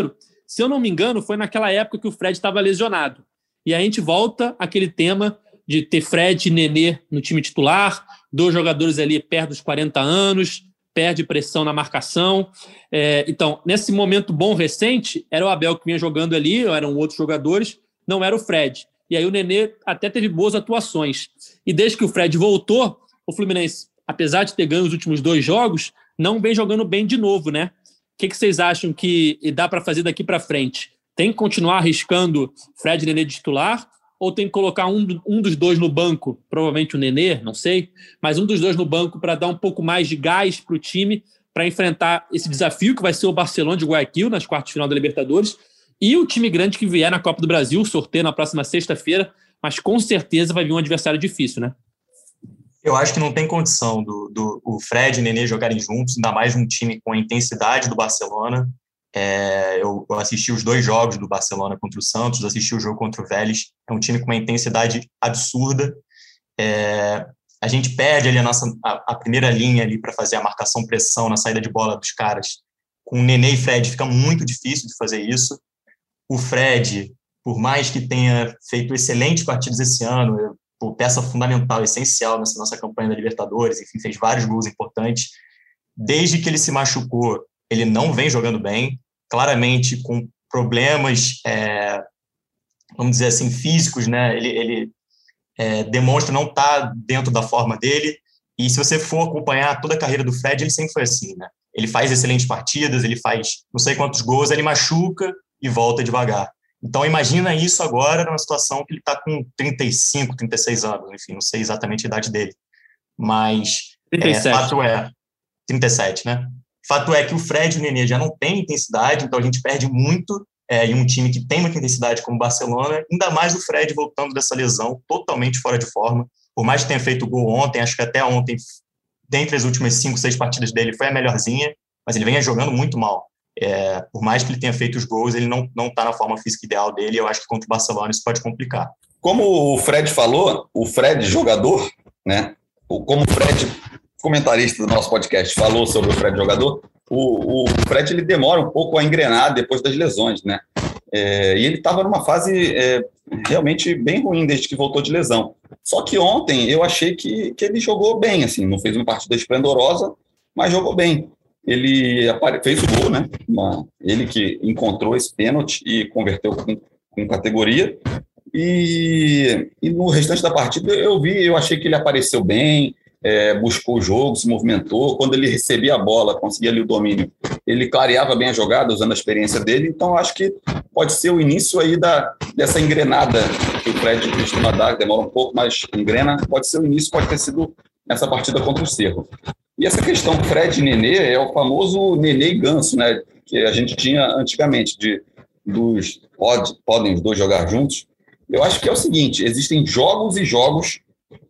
Se eu não me engano, foi naquela época que o Fred estava lesionado. E a gente volta àquele tema de ter Fred e Nenê no time titular, dois jogadores ali perto dos quarenta anos, perde pressão na marcação. É, então, nesse momento bom recente, era o Abel que vinha jogando ali, eram outros jogadores, não era o Fred. E aí o Nenê até teve boas atuações. E desde que o Fred voltou, o Fluminense, apesar de ter ganho os últimos dois jogos, não vem jogando bem de novo, né? O que, que vocês acham que dá para fazer daqui para frente? Tem que continuar arriscando Fred e Nenê de titular? Ou tem que colocar um, um dos dois no banco? Provavelmente o Nenê, não sei. Mas um dos dois no banco para dar um pouco mais de gás para o time para enfrentar esse desafio que vai ser o Barcelona de Guayaquil nas quartas de final da Libertadores e o time grande que vier na Copa do Brasil, sorteio na próxima sexta-feira, mas com certeza vai vir um adversário difícil, né? Eu acho que não tem condição do, do o Fred e o Nenê jogarem juntos, ainda mais um time com a intensidade do Barcelona. É, eu, eu assisti os dois jogos do Barcelona contra o Santos, assisti o jogo contra o Vélez. É um time com uma intensidade absurda. É, a gente perde ali a, nossa, a, a primeira linha ali para fazer a marcação-pressão na saída de bola dos caras. Com o Nenê e Fred fica muito difícil de fazer isso. O Fred, por mais que tenha feito excelentes partidas esse ano, por peça fundamental, essencial nessa nossa campanha da Libertadores, enfim, fez vários gols importantes. Desde que ele se machucou, ele não vem jogando bem, claramente com problemas, é, vamos dizer assim, físicos, né? Ele, ele é, demonstra não estar dentro da forma dele, e se você for acompanhar toda a carreira do Fred, ele sempre foi assim, né? Ele faz excelentes partidas, ele faz não sei quantos gols, ele machuca e volta devagar. Então, imagina isso agora numa situação que ele está com trinta e cinco, trinta e seis anos, enfim, não sei exatamente a idade dele. Mas, trinta e sete. É, fato é... trinta e sete, né? Fato é que o Fred e o Nenê já não têm intensidade, então a gente perde muito é, em um time que tem muita intensidade como o Barcelona, ainda mais o Fred voltando dessa lesão, totalmente fora de forma. Por mais que tenha feito gol ontem, acho que até ontem, dentre as últimas cinco, seis partidas dele, foi a melhorzinha, mas ele vem jogando muito mal. É, por mais que ele tenha feito os gols, ele não não está na forma física ideal dele, eu acho que contra o Barcelona isso pode complicar. Como o Fred falou, o Fred jogador, né? Como o Fred comentarista do nosso podcast falou sobre o Fred jogador, o, o Fred ele demora um pouco a engrenar depois das lesões, né? É, e ele estava numa fase é, realmente bem ruim desde que voltou de lesão. Só que ontem eu achei que, que ele jogou bem, assim, não fez uma partida esplendorosa, mas jogou bem. Ele fez o gol, né? Uma, ele que encontrou esse pênalti e converteu com, com categoria. E, e no restante da partida eu vi, eu achei que ele apareceu bem, é, buscou o jogo, se movimentou. Quando ele recebia a bola, conseguia ali o domínio, ele clareava bem a jogada, usando a experiência dele. Então acho que pode ser o início aí da, dessa engrenada que o Fred costuma dar, demora um pouco, mas engrena. Pode ser o início, pode ter sido nessa partida contra o Cerro. E essa questão Fred e Nenê é o famoso Nenê e Ganso, né? Que a gente tinha antigamente, de dos pode, podem os dois jogar juntos. Eu acho que é o seguinte, existem jogos e jogos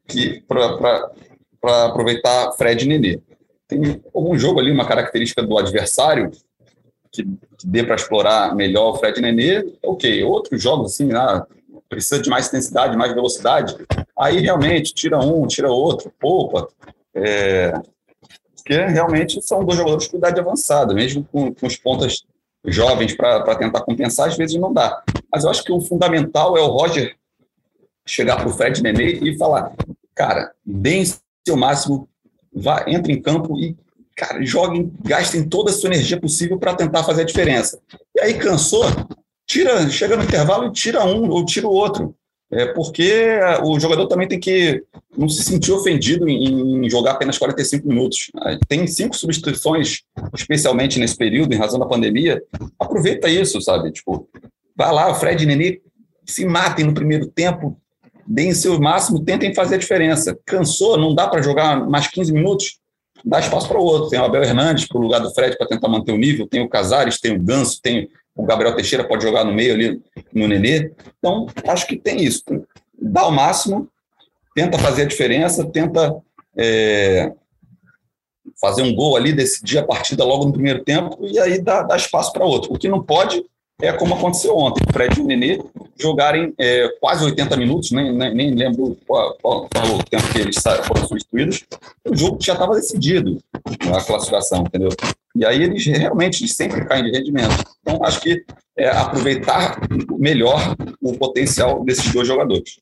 para aproveitar Fred e Nenê. Tem algum jogo ali, uma característica do adversário que, que dê para explorar melhor o Fred e Nenê, ok. Outros jogos, assim, ah, precisa de mais intensidade, mais velocidade, aí realmente tira um, tira outro, poupa. É, porque realmente são dois jogadores de idade avançada, mesmo com, com os pontas jovens para tentar compensar, às vezes não dá. Mas eu acho que o fundamental é o Roger chegar para o Fred Nenê e falar, cara, deem seu máximo, vá, entre em campo e, cara, joguem, gastem toda a sua energia possível para tentar fazer a diferença. E aí cansou, tira, chega no intervalo e tira um ou tira o outro. É porque o jogador também tem que não se sentir ofendido em, em jogar apenas quarenta e cinco minutos. Tem cinco substituições, especialmente nesse período, em razão da pandemia. Aproveita isso, sabe? Tipo, vai lá, o Fred e Nenê se matem no primeiro tempo, deem seu máximo, tentem fazer a diferença. Cansou, não dá para jogar mais quinze minutos? Dá espaço para o outro. Tem o Abel Hernandes para o lugar do Fred para tentar manter o nível, tem o Casares, tem o Ganso, tem o Gabriel Teixeira, pode jogar no meio ali no Nenê. Então, acho que tem isso. Dá o máximo, tenta fazer a diferença, tenta é, fazer um gol ali, decidir a partida logo no primeiro tempo e aí dá, dá espaço para outro. O que não pode é como aconteceu ontem. O Fred e o Nenê jogarem é, quase oitenta minutos, nem, nem, nem lembro qual, qual, qual o tempo que eles foram substituídos. O jogo já estava decidido, a classificação, entendeu? E aí eles realmente eles sempre caem de rendimento. Então, acho que é aproveitar melhor o potencial desses dois jogadores.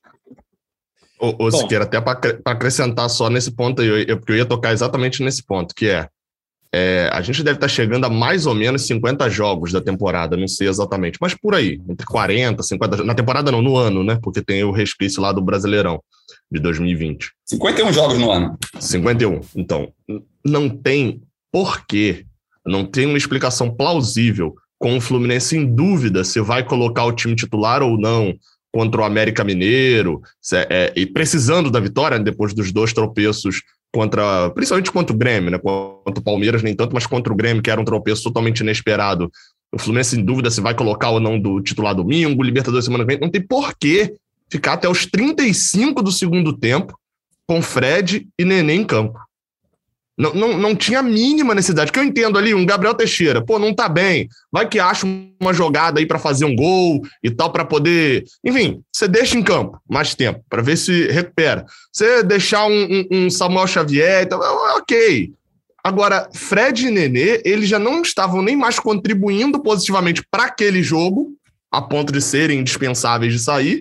Ô, ô Siqueira, até para acrescentar só nesse ponto aí, eu, porque eu ia tocar exatamente nesse ponto, que é, é a gente deve estar chegando a mais ou menos cinquenta jogos da temporada, não sei exatamente, mas por aí, entre quarenta, cinquenta, na temporada não, no ano, né, porque tem o resquício lá do Brasileirão de dois mil e vinte. cinquenta e um jogos no ano. cinquenta e um, então, não tem porquê, não tem uma explicação plausível com o Fluminense em dúvida se vai colocar o time titular ou não contra o América Mineiro, é, e precisando da vitória depois dos dois tropeços, contra, principalmente contra o Grêmio, né, contra o Palmeiras nem tanto, mas contra o Grêmio, que era um tropeço totalmente inesperado. O Fluminense em dúvida se vai colocar ou não do titular domingo, Libertadores semana que vem, não tem porquê ficar até os trinta e cinco do segundo tempo com Fred e Nenê em campo. Não, não, não tinha a mínima necessidade, que eu entendo ali, um Gabriel Teixeira, pô, não tá bem, vai que acha uma jogada aí para fazer um gol e tal, para poder... Enfim, você deixa em campo mais tempo, para ver se recupera. Você deixar um, um, um Samuel Xavier e tal, ok. Agora, Fred e Nenê, eles já não estavam nem mais contribuindo positivamente para aquele jogo, a ponto de serem indispensáveis de sair,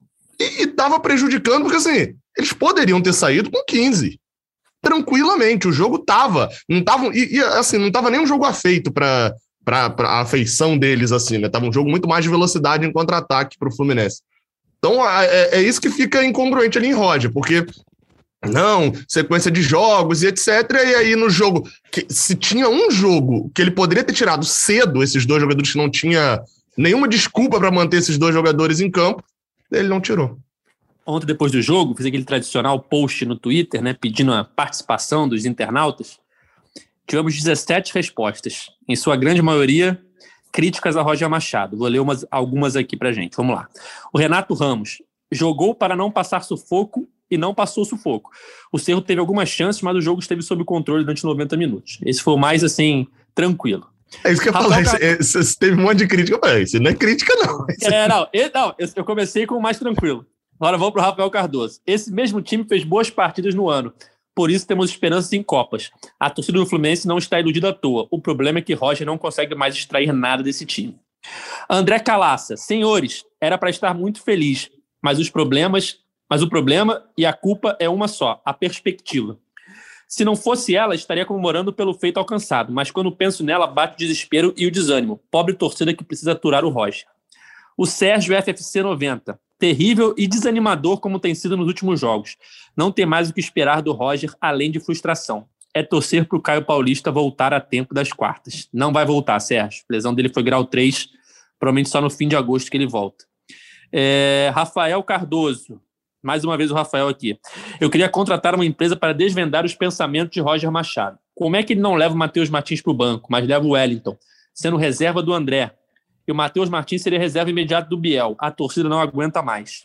e estava prejudicando, porque assim, eles poderiam ter saído com quinze. Tranquilamente, o jogo tava, não tava, e, e assim, não tava nem um jogo afeito para a afeição deles, assim, né? Tava um jogo muito mais de velocidade em contra-ataque para o Fluminense. Então, é, é isso que fica incongruente ali em Roger, porque, não, sequência de jogos e etcétera. E aí no jogo, que, se tinha um jogo que ele poderia ter tirado cedo esses dois jogadores que não tinha nenhuma desculpa para manter esses dois jogadores em campo, ele não tirou. Ontem, depois do jogo, fiz aquele tradicional post no Twitter, né, pedindo a participação dos internautas. Tivemos dezessete respostas, em sua grande maioria, críticas a Roger Machado. Vou ler umas, algumas aqui pra gente. Vamos lá. O Renato Ramos jogou para não passar sufoco e não passou sufoco. O Cerro teve algumas chances, mas o jogo esteve sob controle durante noventa minutos. Esse foi o mais, assim, tranquilo. É isso que eu ia falar. Você teve um monte de crítica. Eu falei, isso não é crítica, não. É, não, eu, não, eu comecei com o mais tranquilo. Agora vamos para o Rafael Cardoso. Esse mesmo time fez boas partidas no ano. Por isso temos esperanças em Copas. A torcida do Fluminense não está iludida à toa. O problema é que Roger não consegue mais extrair nada desse time. André Calaça. Senhores, era para estar muito feliz, mas os problemas, mas o problema e a culpa é uma só, a perspectiva. Se não fosse ela, estaria comemorando pelo feito alcançado, mas quando penso nela, bate o desespero e o desânimo. Pobre torcida que precisa aturar o Roger. O Sérgio F F C noventa. Terrível e desanimador como tem sido nos últimos jogos. Não tem mais o que esperar do Roger, além de frustração. É torcer para o Caio Paulista voltar a tempo das quartas. Não vai voltar, Sérgio. A lesão dele foi grau três, provavelmente só no fim de agosto que ele volta. É, Rafael Cardoso. Mais uma vez o Rafael aqui. Eu queria contratar uma empresa para desvendar os pensamentos de Roger Machado. Como é que ele não leva o Matheus Martins para o banco, mas leva o Wellington, sendo reserva do André? E o Matheus Martins seria reserva imediata do Biel. A torcida não aguenta mais.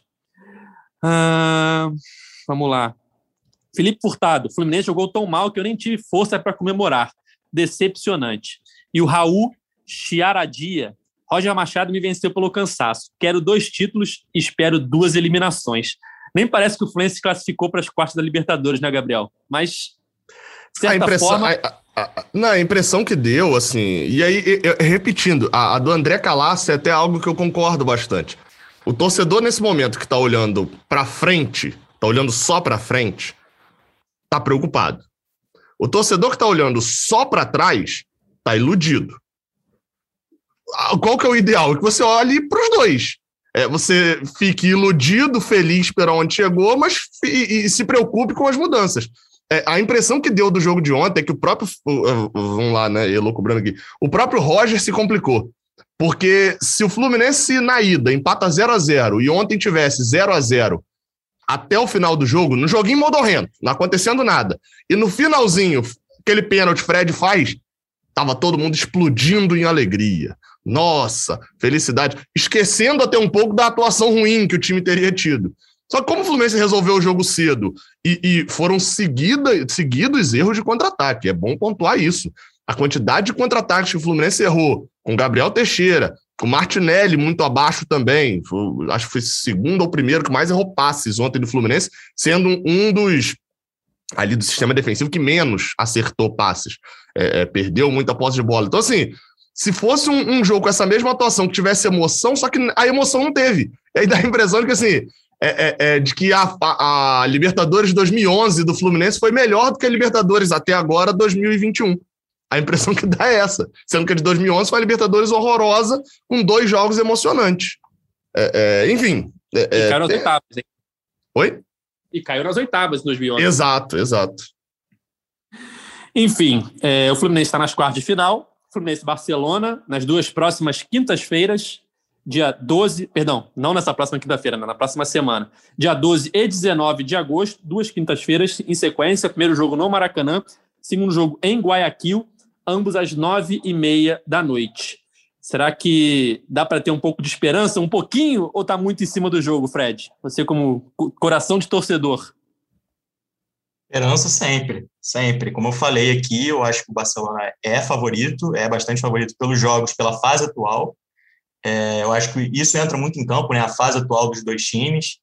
Ah, vamos lá. Felipe Furtado. O Fluminense jogou tão mal que eu nem tive força para comemorar. Decepcionante. E o Raul Chiaradia. Roger Machado me venceu pelo cansaço. Quero dois títulos e espero duas eliminações. Nem parece que o Fluminense se classificou para as quartas da Libertadores, né, Gabriel? Mas, de certa a impressão, forma... A... Não, a impressão que deu, assim... E aí, eu, repetindo, a, a do André Calaça é até algo que eu concordo bastante. O torcedor, nesse momento, que tá olhando pra frente, tá olhando só pra frente, tá preocupado. O torcedor que tá olhando só pra trás, tá iludido. Qual que é o ideal? É que você olhe pros dois. É, você fique iludido, feliz por onde chegou, mas e, e se preocupe com as mudanças. É, a impressão que deu do jogo de ontem é que o próprio... Uh, vamos lá, né? Elocubrando aqui. O próprio Roger se complicou. Porque se o Fluminense na ida empata zero a zero e ontem tivesse zero a zero até o final do jogo, no joguinho modorrento, não acontecendo nada, e no finalzinho, aquele pênalti Fred faz, tava todo mundo explodindo em alegria. Nossa, felicidade. Esquecendo até um pouco da atuação ruim que o time teria tido. Só que como o Fluminense resolveu o jogo cedo e, e foram seguida, seguidos erros de contra-ataque, é bom pontuar isso. A quantidade de contra-ataques que o Fluminense errou, com o Gabriel Teixeira, com o Martinelli muito abaixo também, foi, acho que foi o segundo ou primeiro que mais errou passes ontem do Fluminense, sendo um dos ali do sistema defensivo que menos acertou passes, é, é, perdeu muita posse de bola. Então, assim, se fosse um, um jogo com essa mesma atuação, que tivesse emoção, só que a emoção não teve. E aí dá a impressão de que, assim, é, é, é, de que a, a, a Libertadores dois mil e onze do Fluminense foi melhor do que a Libertadores até agora dois mil e vinte e um. A impressão que dá é essa. Sendo que a de dois mil e onze foi a Libertadores horrorosa, com dois jogos emocionantes. É, é, enfim. É, e caiu nas é... oitavas, hein? Oi? E caiu nas oitavas em dois mil e onze. Exato, exato. Enfim, é, o Fluminense está nas quartas de final. Fluminense e Barcelona, nas duas próximas quintas-feiras, dia doze, perdão, não nessa próxima quinta-feira, não, na próxima semana, dia doze e dezenove de agosto, duas quintas-feiras em sequência, primeiro jogo no Maracanã, segundo jogo em Guayaquil, ambos às nove e meia da noite. Será que dá para ter um pouco de esperança, um pouquinho, ou está muito em cima do jogo, Fred? Você como coração de torcedor. Esperança sempre, sempre. Como eu falei aqui, eu acho que o Barcelona é favorito, é bastante favorito pelos jogos, pela fase atual. É, eu acho que isso entra muito em campo, né? A fase atual dos dois times.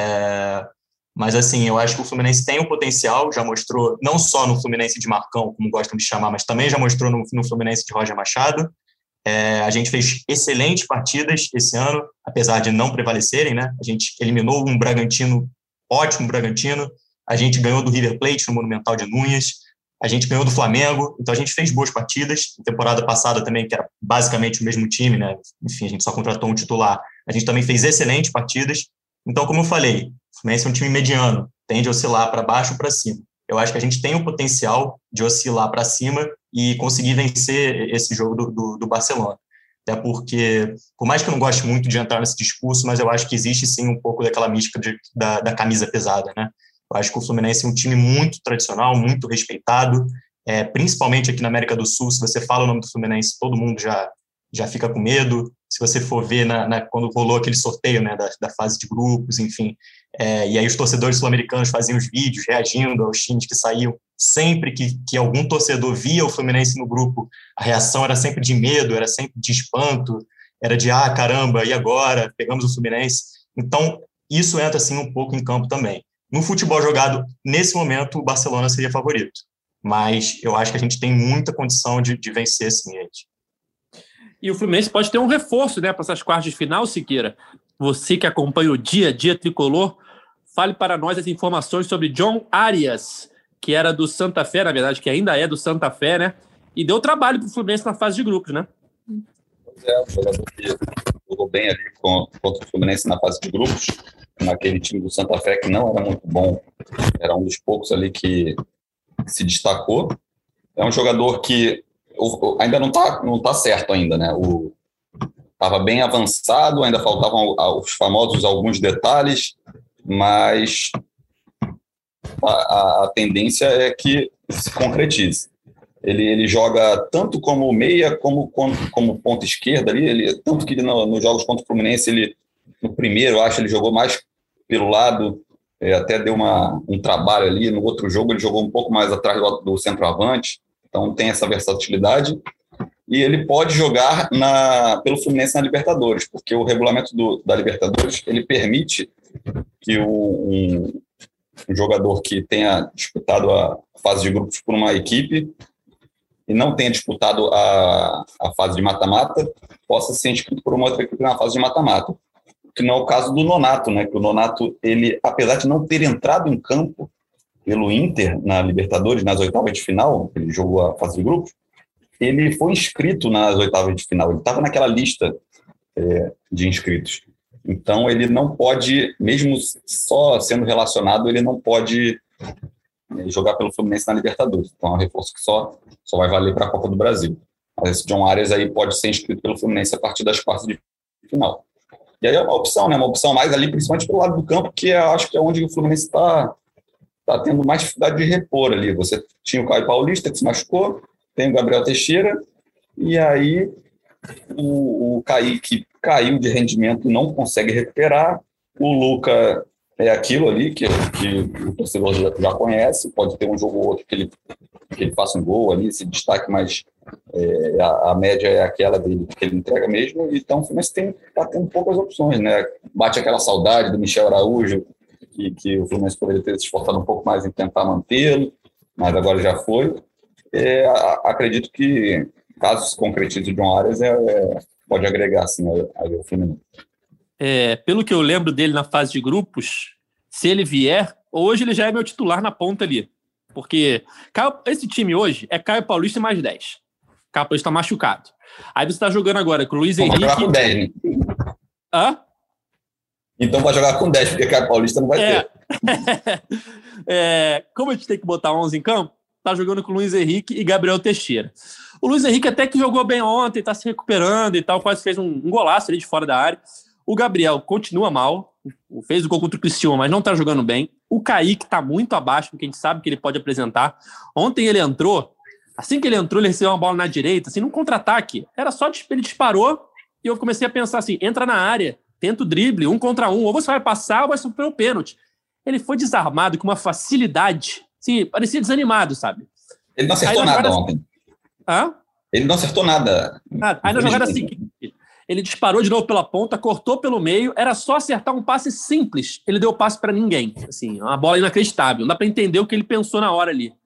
É, mas, assim, eu acho que o Fluminense tem um potencial, já mostrou, não só no Fluminense de Marcão, como gostam de chamar, mas também já mostrou no, no Fluminense de Roger Machado. É, a gente fez excelentes partidas esse ano, apesar de não prevalecerem, né? A gente eliminou um Bragantino, ótimo Bragantino. A gente ganhou do River Plate no Monumental de Núñez, a gente ganhou do Flamengo, então a gente fez boas partidas. Na temporada passada também, que era basicamente o mesmo time, né? Enfim, a gente só contratou um titular. A gente também fez excelentes partidas. Então, como eu falei, o Fluminense é um time mediano, tende a oscilar para baixo ou para cima. Eu acho que a gente tem o potencial de oscilar para cima e conseguir vencer esse jogo do, do, do Barcelona. Até porque, por mais que eu não goste muito de entrar nesse discurso, mas eu acho que existe sim um pouco daquela mística de, da, da camisa pesada, né? Eu acho que o Fluminense é um time muito tradicional, muito respeitado, é, principalmente aqui na América do Sul. Se você fala o nome do Fluminense, todo mundo já, já fica com medo. Se você for ver na, na, quando rolou aquele sorteio, né, da, da fase de grupos, enfim, é, e aí os torcedores sul-americanos faziam os vídeos reagindo aos times que saíam. Sempre que, que algum torcedor via o Fluminense no grupo, a reação era sempre de medo, era sempre de espanto, era de, ah, caramba, e agora? Pegamos o Fluminense. Então, isso entra, assim, um pouco em campo também. No futebol jogado, nesse momento, o Barcelona seria favorito. Mas eu acho que a gente tem muita condição de, de vencer, sim, Ed. E o Fluminense pode ter um reforço, né, para essas quartas de final, Siqueira. Você que acompanha o dia a dia tricolor, fale para nós as informações sobre John Arias, que era do Santa Fé, na verdade, que ainda é do Santa Fé, né? E deu trabalho para o Fluminense na fase de grupos, né? Pois é, o jogador que jogou bem ali contra o Fluminense na fase de grupos, naquele time do Santa Fé, que não era muito bom, era um dos poucos ali que se destacou. É um jogador que ainda não está não tá certo ainda, né? Estava bem avançado, ainda faltavam os famosos alguns detalhes, mas a, a, a tendência é que se concretize. Ele, ele joga tanto como meia como, como, como ponta esquerda ali, ele, tanto que no, nos jogos contra o Fluminense, ele, no primeiro, eu acho, ele jogou mais pelo lado, é, até deu uma, um trabalho ali. No outro jogo ele jogou um pouco mais atrás do, do centroavante, então tem essa versatilidade. E ele pode jogar na, pelo Fluminense na Libertadores, porque o regulamento do, da Libertadores ele permite que o, um, um jogador que tenha disputado a fase de grupos por uma equipe e não tenha disputado a, a fase de mata-mata possa ser inscrito por uma outra equipe na fase de mata-mata. Que não é o caso do Nonato, né? Que o Nonato, ele, apesar de não ter entrado em campo pelo Inter na Libertadores, nas oitavas de final, ele jogou a fase de grupos, ele foi inscrito nas oitavas de final, ele estava naquela lista é, de inscritos. Então, ele não pode, mesmo só sendo relacionado, ele não pode é, jogar pelo Fluminense na Libertadores. Então, é um reforço que só, só vai valer para a Copa do Brasil. Mas esse John Arias aí pode ser inscrito pelo Fluminense a partir das quartas de final. E aí é uma opção, né? Uma opção mais ali, principalmente pelo lado do campo, que eu acho que é onde o Fluminense está tá tendo mais dificuldade de repor ali. Você tinha o Caio Paulista, que se machucou, tem o Gabriel Teixeira, e aí o, o Kaique caiu de rendimento e não consegue recuperar. O Luca é aquilo ali que, que o torcedor já, já conhece, pode ter um jogo ou outro que ele, que ele faça um gol ali, se destaque, mas é, a, a média é aquela dele que ele entrega mesmo. Então o Fluminense está tendo poucas opções, né? Bate aquela saudade do Michel Araújo, que, que o Fluminense poderia ter se esforçado um pouco mais em tentar mantê-lo, mas agora já foi. É, a, acredito que, caso se concretize o John Arias, é, é, pode agregar sim ao Fluminense. É, pelo que eu lembro dele na fase de grupos, se ele vier, hoje ele já é meu titular na ponta ali. Porque Caio, esse time hoje é Caio Paulista mais dez. Caio Paulista está machucado. Aí você está jogando agora com o Luiz Henrique... Vai jogar com dez, né? Hã? Então vai jogar com dez, porque Caio Paulista não vai é. ter. é, como a gente tem que botar onze em campo, tá jogando com o Luiz Henrique e Gabriel Teixeira. O Luiz Henrique até que jogou bem ontem, tá se recuperando e tal, quase fez um, um golaço ali de fora da área. O Gabriel continua mal, fez o gol contra o Criciúma, mas não tá jogando bem. O Kaique tá muito abaixo do que a gente sabe que ele pode apresentar. Ontem ele entrou, assim que ele entrou, ele recebeu uma bola na direita, assim, num contra-ataque. Era só, ele disparou e eu comecei a pensar assim, entra na área, tenta o drible, um contra um, ou você vai passar ou vai sofrer o pênalti. Ele foi desarmado com uma facilidade, assim, parecia desanimado, sabe? Ele não acertou aí, nada jogada... ontem. Hã? Ele não acertou nada. Ah, aí na jogada seguinte, ele disparou de novo pela ponta, cortou pelo meio, era só acertar um passe simples. Ele deu passe para ninguém. Assim, uma bola inacreditável. Não dá para entender o que ele pensou na hora ali.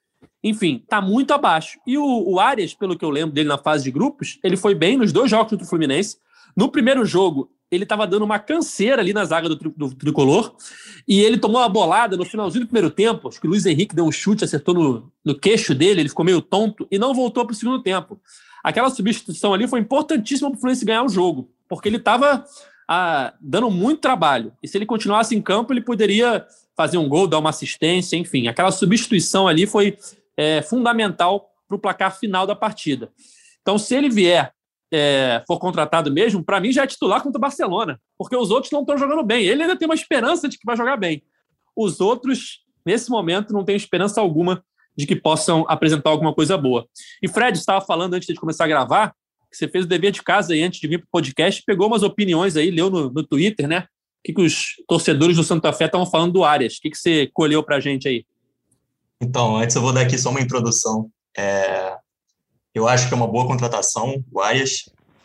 Enfim, tá muito abaixo. E o, o Arias, pelo que eu lembro dele na fase de grupos, ele foi bem nos dois jogos contra o Fluminense. No primeiro jogo, ele estava dando uma canseira ali na zaga do, do, do Tricolor, e ele tomou uma bolada no finalzinho do primeiro tempo. Acho que o Luiz Henrique deu um chute, acertou no, no queixo dele, ele ficou meio tonto e não voltou para o segundo tempo. Aquela substituição ali foi importantíssima para o Fluminense ganhar o jogo, porque ele estava ah, dando muito trabalho, e se ele continuasse em campo, ele poderia fazer um gol, dar uma assistência, enfim. Aquela substituição ali foi é, fundamental para o placar final da partida. Então, se ele vier É, for contratado mesmo, para mim já é titular contra o Barcelona, porque os outros não estão jogando bem. Ele ainda tem uma esperança de que vai jogar bem. Os outros, nesse momento, não tem esperança alguma de que possam apresentar alguma coisa boa. E Fred estava falando antes de começar a gravar que você fez o dever de casa aí antes de vir para o podcast, pegou umas opiniões aí, leu no, no Twitter, né? O que, que os torcedores do Santa Fé estavam falando do Arias. O que, que você colheu para a gente aí? Então, antes eu vou dar aqui só uma introdução. É... Eu acho que é uma boa contratação, o Arias.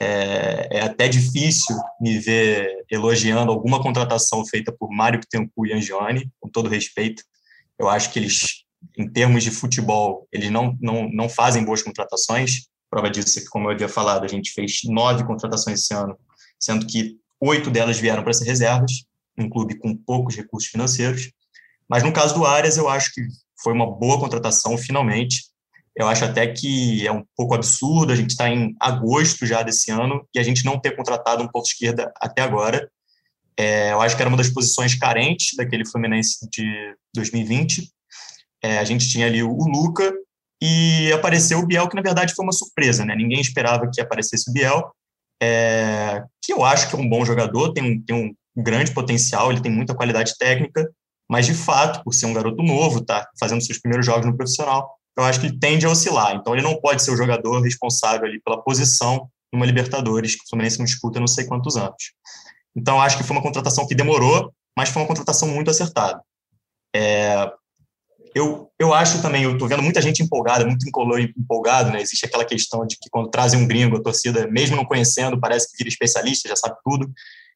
É, é até difícil me ver elogiando alguma contratação feita por Mário Bittencourt e Angione, com todo respeito. Eu acho que eles, em termos de futebol, eles não, não, não fazem boas contratações. Prova disso é que, como eu havia falado, a gente fez nove contratações esse ano, sendo que oito delas vieram para ser reservas, um clube com poucos recursos financeiros. Mas no caso do Arias, eu acho que foi uma boa contratação, finalmente. Eu acho até que é um pouco absurdo, a gente está em agosto já desse ano e a gente não ter contratado um ponto esquerda até agora. É, eu acho que era uma das posições carentes daquele Fluminense de dois mil e vinte. É, a gente tinha ali o, o Luca e apareceu o Biel, que na verdade foi uma surpresa, né? Ninguém esperava que aparecesse o Biel, é, que eu acho que é um bom jogador, tem um, tem um grande potencial, ele tem muita qualidade técnica, mas de fato, por ser um garoto novo, tá fazendo seus primeiros jogos no profissional, eu acho que ele tende a oscilar. Então, ele não pode ser o jogador responsável ali pela posição numa Libertadores, que o Fluminense não disputa não sei quantos anos. Então, acho que foi uma contratação que demorou, mas foi uma contratação muito acertada. É, eu, eu acho também, eu estou vendo muita gente empolgada, muito empolgado, né? Existe aquela questão de que quando trazem um gringo, a torcida, mesmo não conhecendo, parece que vira especialista, já sabe tudo.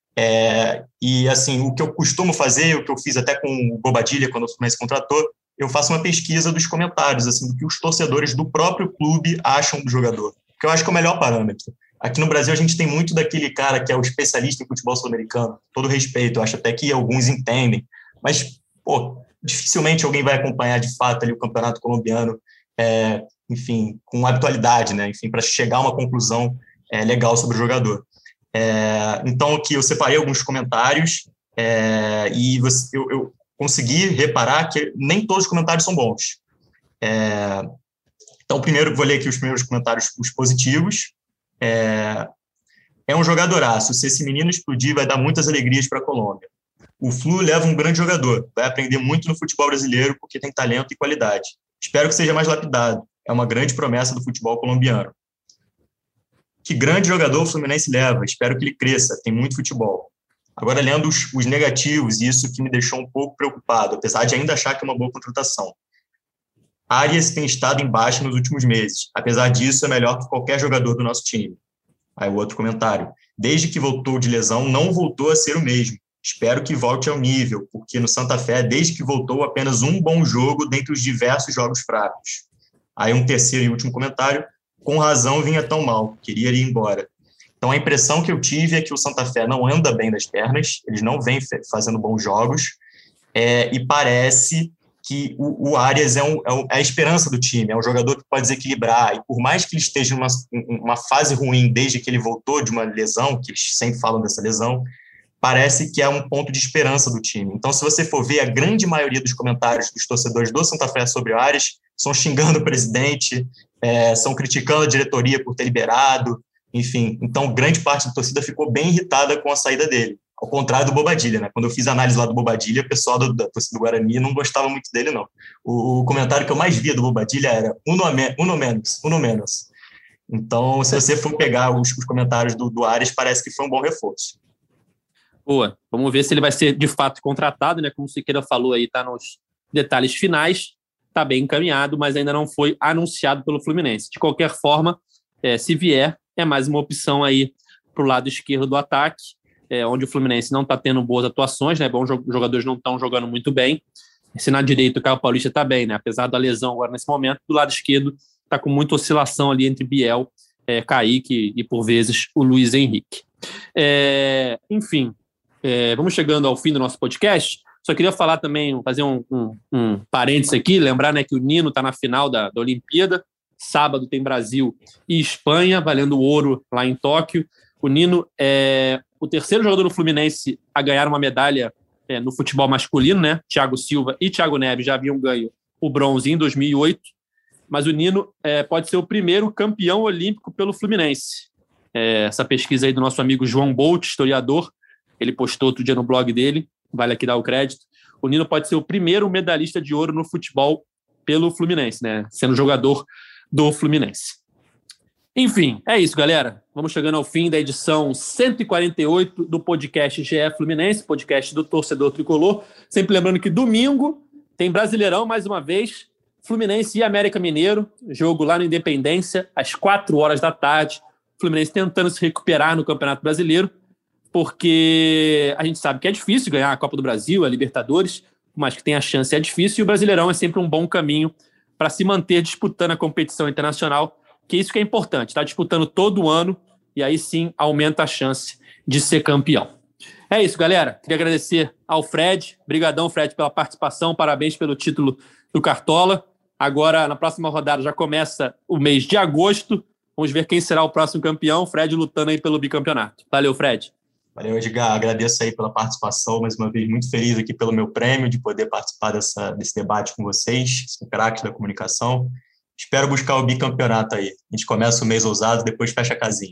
É, e, assim, o que eu costumo fazer, o que eu fiz até com o Bobadilha, quando o Fluminense contratou, eu faço uma pesquisa dos comentários, assim, do que os torcedores do próprio clube acham do jogador, que eu acho que é o melhor parâmetro. Aqui no Brasil a gente tem muito daquele cara que é o especialista em futebol sul-americano, todo respeito, eu acho até que alguns entendem, mas, pô, dificilmente alguém vai acompanhar de fato ali o campeonato colombiano, é, enfim, com habitualidade, né, enfim, para chegar a uma conclusão é, legal sobre o jogador. É, então aqui eu separei alguns comentários é, e você, eu, eu consegui reparar que nem todos os comentários são bons. É, então, primeiro, vou ler aqui os primeiros comentários, os positivos. É, é um jogadoraço. Se esse menino explodir, vai dar muitas alegrias para a Colômbia. O Flu leva um grande jogador. Vai aprender muito no futebol brasileiro porque tem talento e qualidade. Espero que seja mais lapidado. É uma grande promessa do futebol colombiano. Que grande jogador o Fluminense leva. Espero que ele cresça. Tem muito futebol. Agora, lendo os, os negativos, isso que me deixou um pouco preocupado, apesar de ainda achar que é uma boa contratação. Arias tem estado em baixa nos últimos meses. Apesar disso, é melhor que qualquer jogador do nosso time. Aí o outro comentário. Desde que voltou de lesão, não voltou a ser o mesmo. Espero que volte ao nível, porque no Santa Fé, desde que voltou, apenas um bom jogo dentre os diversos jogos fracos. Aí um terceiro e último comentário, com razão vinha tão mal, queria ir embora. Então a impressão que eu tive é que o Santa Fé não anda bem das pernas, eles não vêm fazendo bons jogos, é, e parece que o, o Arias é, um, é a esperança do time, é um jogador que pode desequilibrar, e por mais que ele esteja numa uma fase ruim desde que ele voltou de uma lesão, que eles sempre falam dessa lesão, parece que é um ponto de esperança do time. Então, se você for ver, a grande maioria dos comentários dos torcedores do Santa Fé sobre o Arias são xingando o presidente, é, são criticando a diretoria por ter liberado, enfim. Então, grande parte da torcida ficou bem irritada com a saída dele, ao contrário do Bobadilla, né? Quando eu fiz a análise lá do Bobadilla, o pessoal do, da torcida do Guarani não gostava muito dele, não. O, o comentário que eu mais via do Bobadilla era uno, uno menos, uno menos. Então, se você for pegar os, os comentários do, do Arias, parece que foi um bom reforço. Boa. Vamos ver se ele vai ser de fato contratado, né? Como o Siqueira falou aí, tá nos detalhes finais, tá bem encaminhado, mas ainda não foi anunciado pelo Fluminense. De qualquer forma, é, se vier, é mais uma opção aí pro lado esquerdo do ataque, é, onde o Fluminense não tá tendo boas atuações, né? Bons jogadores não estão jogando muito bem. Se na direita o Caio Paulista tá bem, né? Apesar da lesão agora nesse momento, do lado esquerdo tá com muita oscilação ali entre Biel, é, Kaique e, por vezes, o Luiz Henrique. É, enfim, É, vamos chegando ao fim do nosso podcast. Só queria falar também, fazer um, um, um parênteses aqui, lembrar, né, que o Nino está na final da, da Olimpíada. Sábado tem Brasil e Espanha, valendo ouro lá em Tóquio. O Nino é o terceiro jogador do Fluminense a ganhar uma medalha é, no futebol masculino, né? Thiago Silva e Thiago Neves já haviam ganho o bronze em dois mil e oito, mas o Nino é, pode ser o primeiro campeão olímpico pelo Fluminense. É, essa pesquisa aí do nosso amigo João Bolt, historiador, ele postou outro dia no blog dele, vale aqui dar o crédito. O Nino pode ser o primeiro medalhista de ouro no futebol pelo Fluminense, né? Sendo jogador do Fluminense. Enfim, é isso, galera. Vamos chegando ao fim da edição cento e quarenta e oito do podcast G E Fluminense, podcast do torcedor tricolor. Sempre lembrando que domingo tem Brasileirão mais uma vez, Fluminense e América Mineiro, jogo lá no Independência, às quatro horas da tarde. Fluminense tentando se recuperar no Campeonato Brasileiro, porque a gente sabe que é difícil ganhar a Copa do Brasil, a Libertadores, mas que tem a chance é difícil, e o Brasileirão é sempre um bom caminho para se manter disputando a competição internacional, que é isso que é importante, está disputando todo ano, e aí sim aumenta a chance de ser campeão. É isso, galera. Queria agradecer ao Fred. Brigadão, Fred, pela participação, parabéns pelo título do Cartola. Agora, na próxima rodada, já começa o mês de agosto, vamos ver quem será o próximo campeão, Fred lutando aí pelo bicampeonato. Valeu, Fred. Valeu, Edgar. Agradeço aí pela participação, mais uma vez muito feliz aqui pelo meu prêmio, de poder participar dessa, desse debate com vocês, são craques da comunicação. Espero buscar o bicampeonato aí. A gente começa o mês ousado, depois fecha a casinha.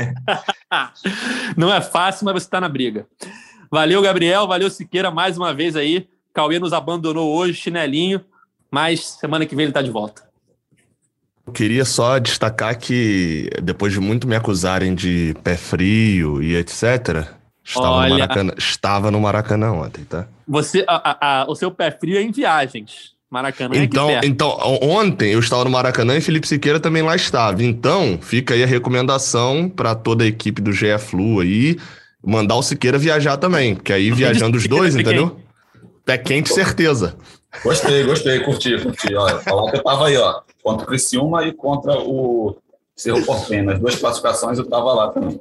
Não é fácil, mas você está na briga. Valeu, Gabriel. Valeu, Siqueira, mais uma vez aí. Cauê nos abandonou hoje, chinelinho, mas semana que vem ele está de volta. Eu queria só destacar que, depois de muito me acusarem de pé frio e etcétera, estava, Olha, no, Maracanã, estava no Maracanã ontem, tá? Você, a, a, a, o seu pé frio é em viagens. Maracanã então, é aqui perto. Então, ontem eu estava no Maracanã e Felipe Siqueira também lá estava. Então, fica aí a recomendação para toda a equipe do G E Flu aí, mandar o Siqueira viajar também, porque aí viajando os dois, entendeu? Pé quente, certeza. Gostei, gostei, curti, curti. Olha, falar que eu tava aí, ó, contra o Criciúma e contra o Cerro Porteño. Nas duas classificações eu tava lá também.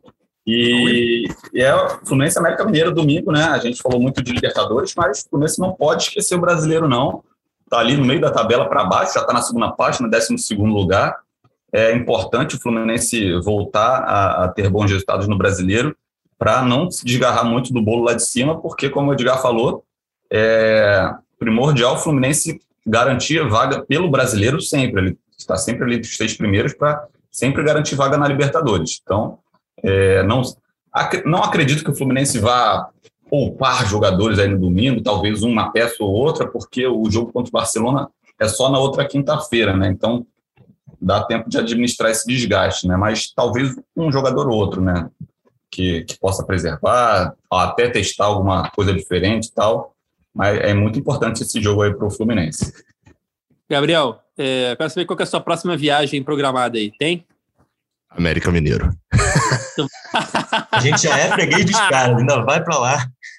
E, e é o Fluminense América Mineiro, domingo, né? A gente falou muito de Libertadores, mas o Fluminense não pode esquecer o brasileiro, não. Tá ali no meio da tabela para baixo, já tá na segunda página, décimo segundo lugar. É importante o Fluminense voltar a, a ter bons resultados no brasileiro para não se desgarrar muito do bolo lá de cima, porque, como o Edgar falou, é primordial o Fluminense garantir vaga pelo brasileiro sempre. Ele está sempre ali dos seis primeiros para sempre garantir vaga na Libertadores. Então, é, não, ac, não acredito que o Fluminense vá poupar jogadores aí no domingo, talvez uma peça ou outra, porque o jogo contra o Barcelona é só na outra quinta-feira, né? Então, dá tempo de administrar esse desgaste, né? Mas talvez um jogador ou outro, né? Que, que possa preservar, até testar alguma coisa diferente e tal. Mas é muito importante esse jogo aí para o Fluminense. Gabriel, é, quero saber qual que é a sua próxima viagem programada aí, tem? América Mineiro. A gente já é freguês dos caras, ainda vai para lá.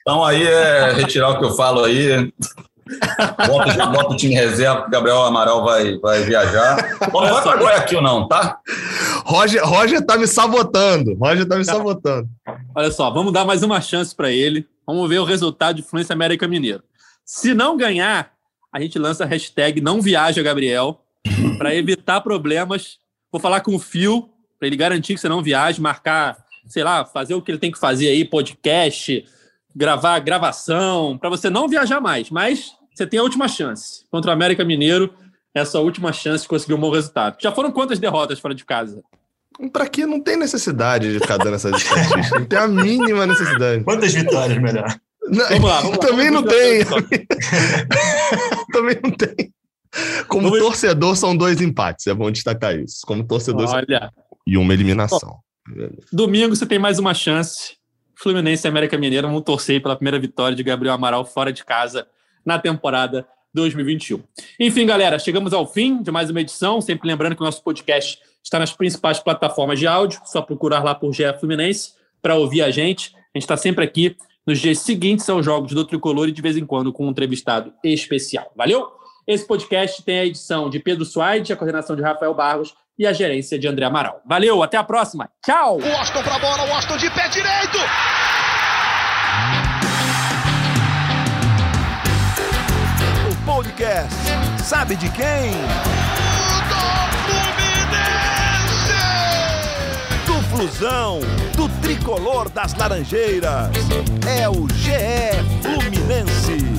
Então aí é retirar o que eu falo aí. Bota, já bota o time reserva, que o Gabriel Amaral vai, vai viajar. Não vai para Guayaquil não, tá? Roger, Roger tá me sabotando. Roger tá me sabotando. Olha só, vamos dar mais uma chance para ele. Vamos ver o resultado de Fluminense América Mineiro. Se não ganhar, a gente lança a hashtag não viaja, Gabriel, para evitar problemas. Vou falar com o Fio, para ele garantir que você não viaje, marcar, sei lá, fazer o que ele tem que fazer aí, podcast, gravar gravação, para você não viajar mais. Mas você tem a última chance. Contra o América Mineiro, essa última chance de conseguir um bom resultado. Já foram quantas derrotas fora de casa? Pra quê? Não tem necessidade de ficar dando essas estatísticas. Não tem a mínima necessidade. Quantas vitórias, melhor? Não, vamos lá, vamos lá. Também vamos não tem. Também não tem. Como vamos torcedor, ver. São dois empates. É bom destacar isso. Como torcedor, Olha. São... e uma eliminação. Bom, domingo você tem mais uma chance. Fluminense e América Mineiro vão torcer pela primeira vitória de Gabriel Amaral fora de casa na temporada dois mil e vinte e um. Enfim, galera, chegamos ao fim de mais uma edição. Sempre lembrando que o nosso podcast está nas principais plataformas de áudio. Só procurar lá por G E Fluminense para ouvir a gente. A gente está sempre aqui nos dias seguintes aos jogos do Tricolor e de vez em quando com um entrevistado especial. Valeu? Esse podcast tem a edição de Pedro Suaide, a coordenação de Rafael Barros e a gerência de André Amaral. Valeu, até a próxima. Tchau! O Washington pra bola, o Washington de pé direito! O podcast sabe de quem? Do Fluminense! Do Flusão, do Tricolor das Laranjeiras. É o G E Fluminense.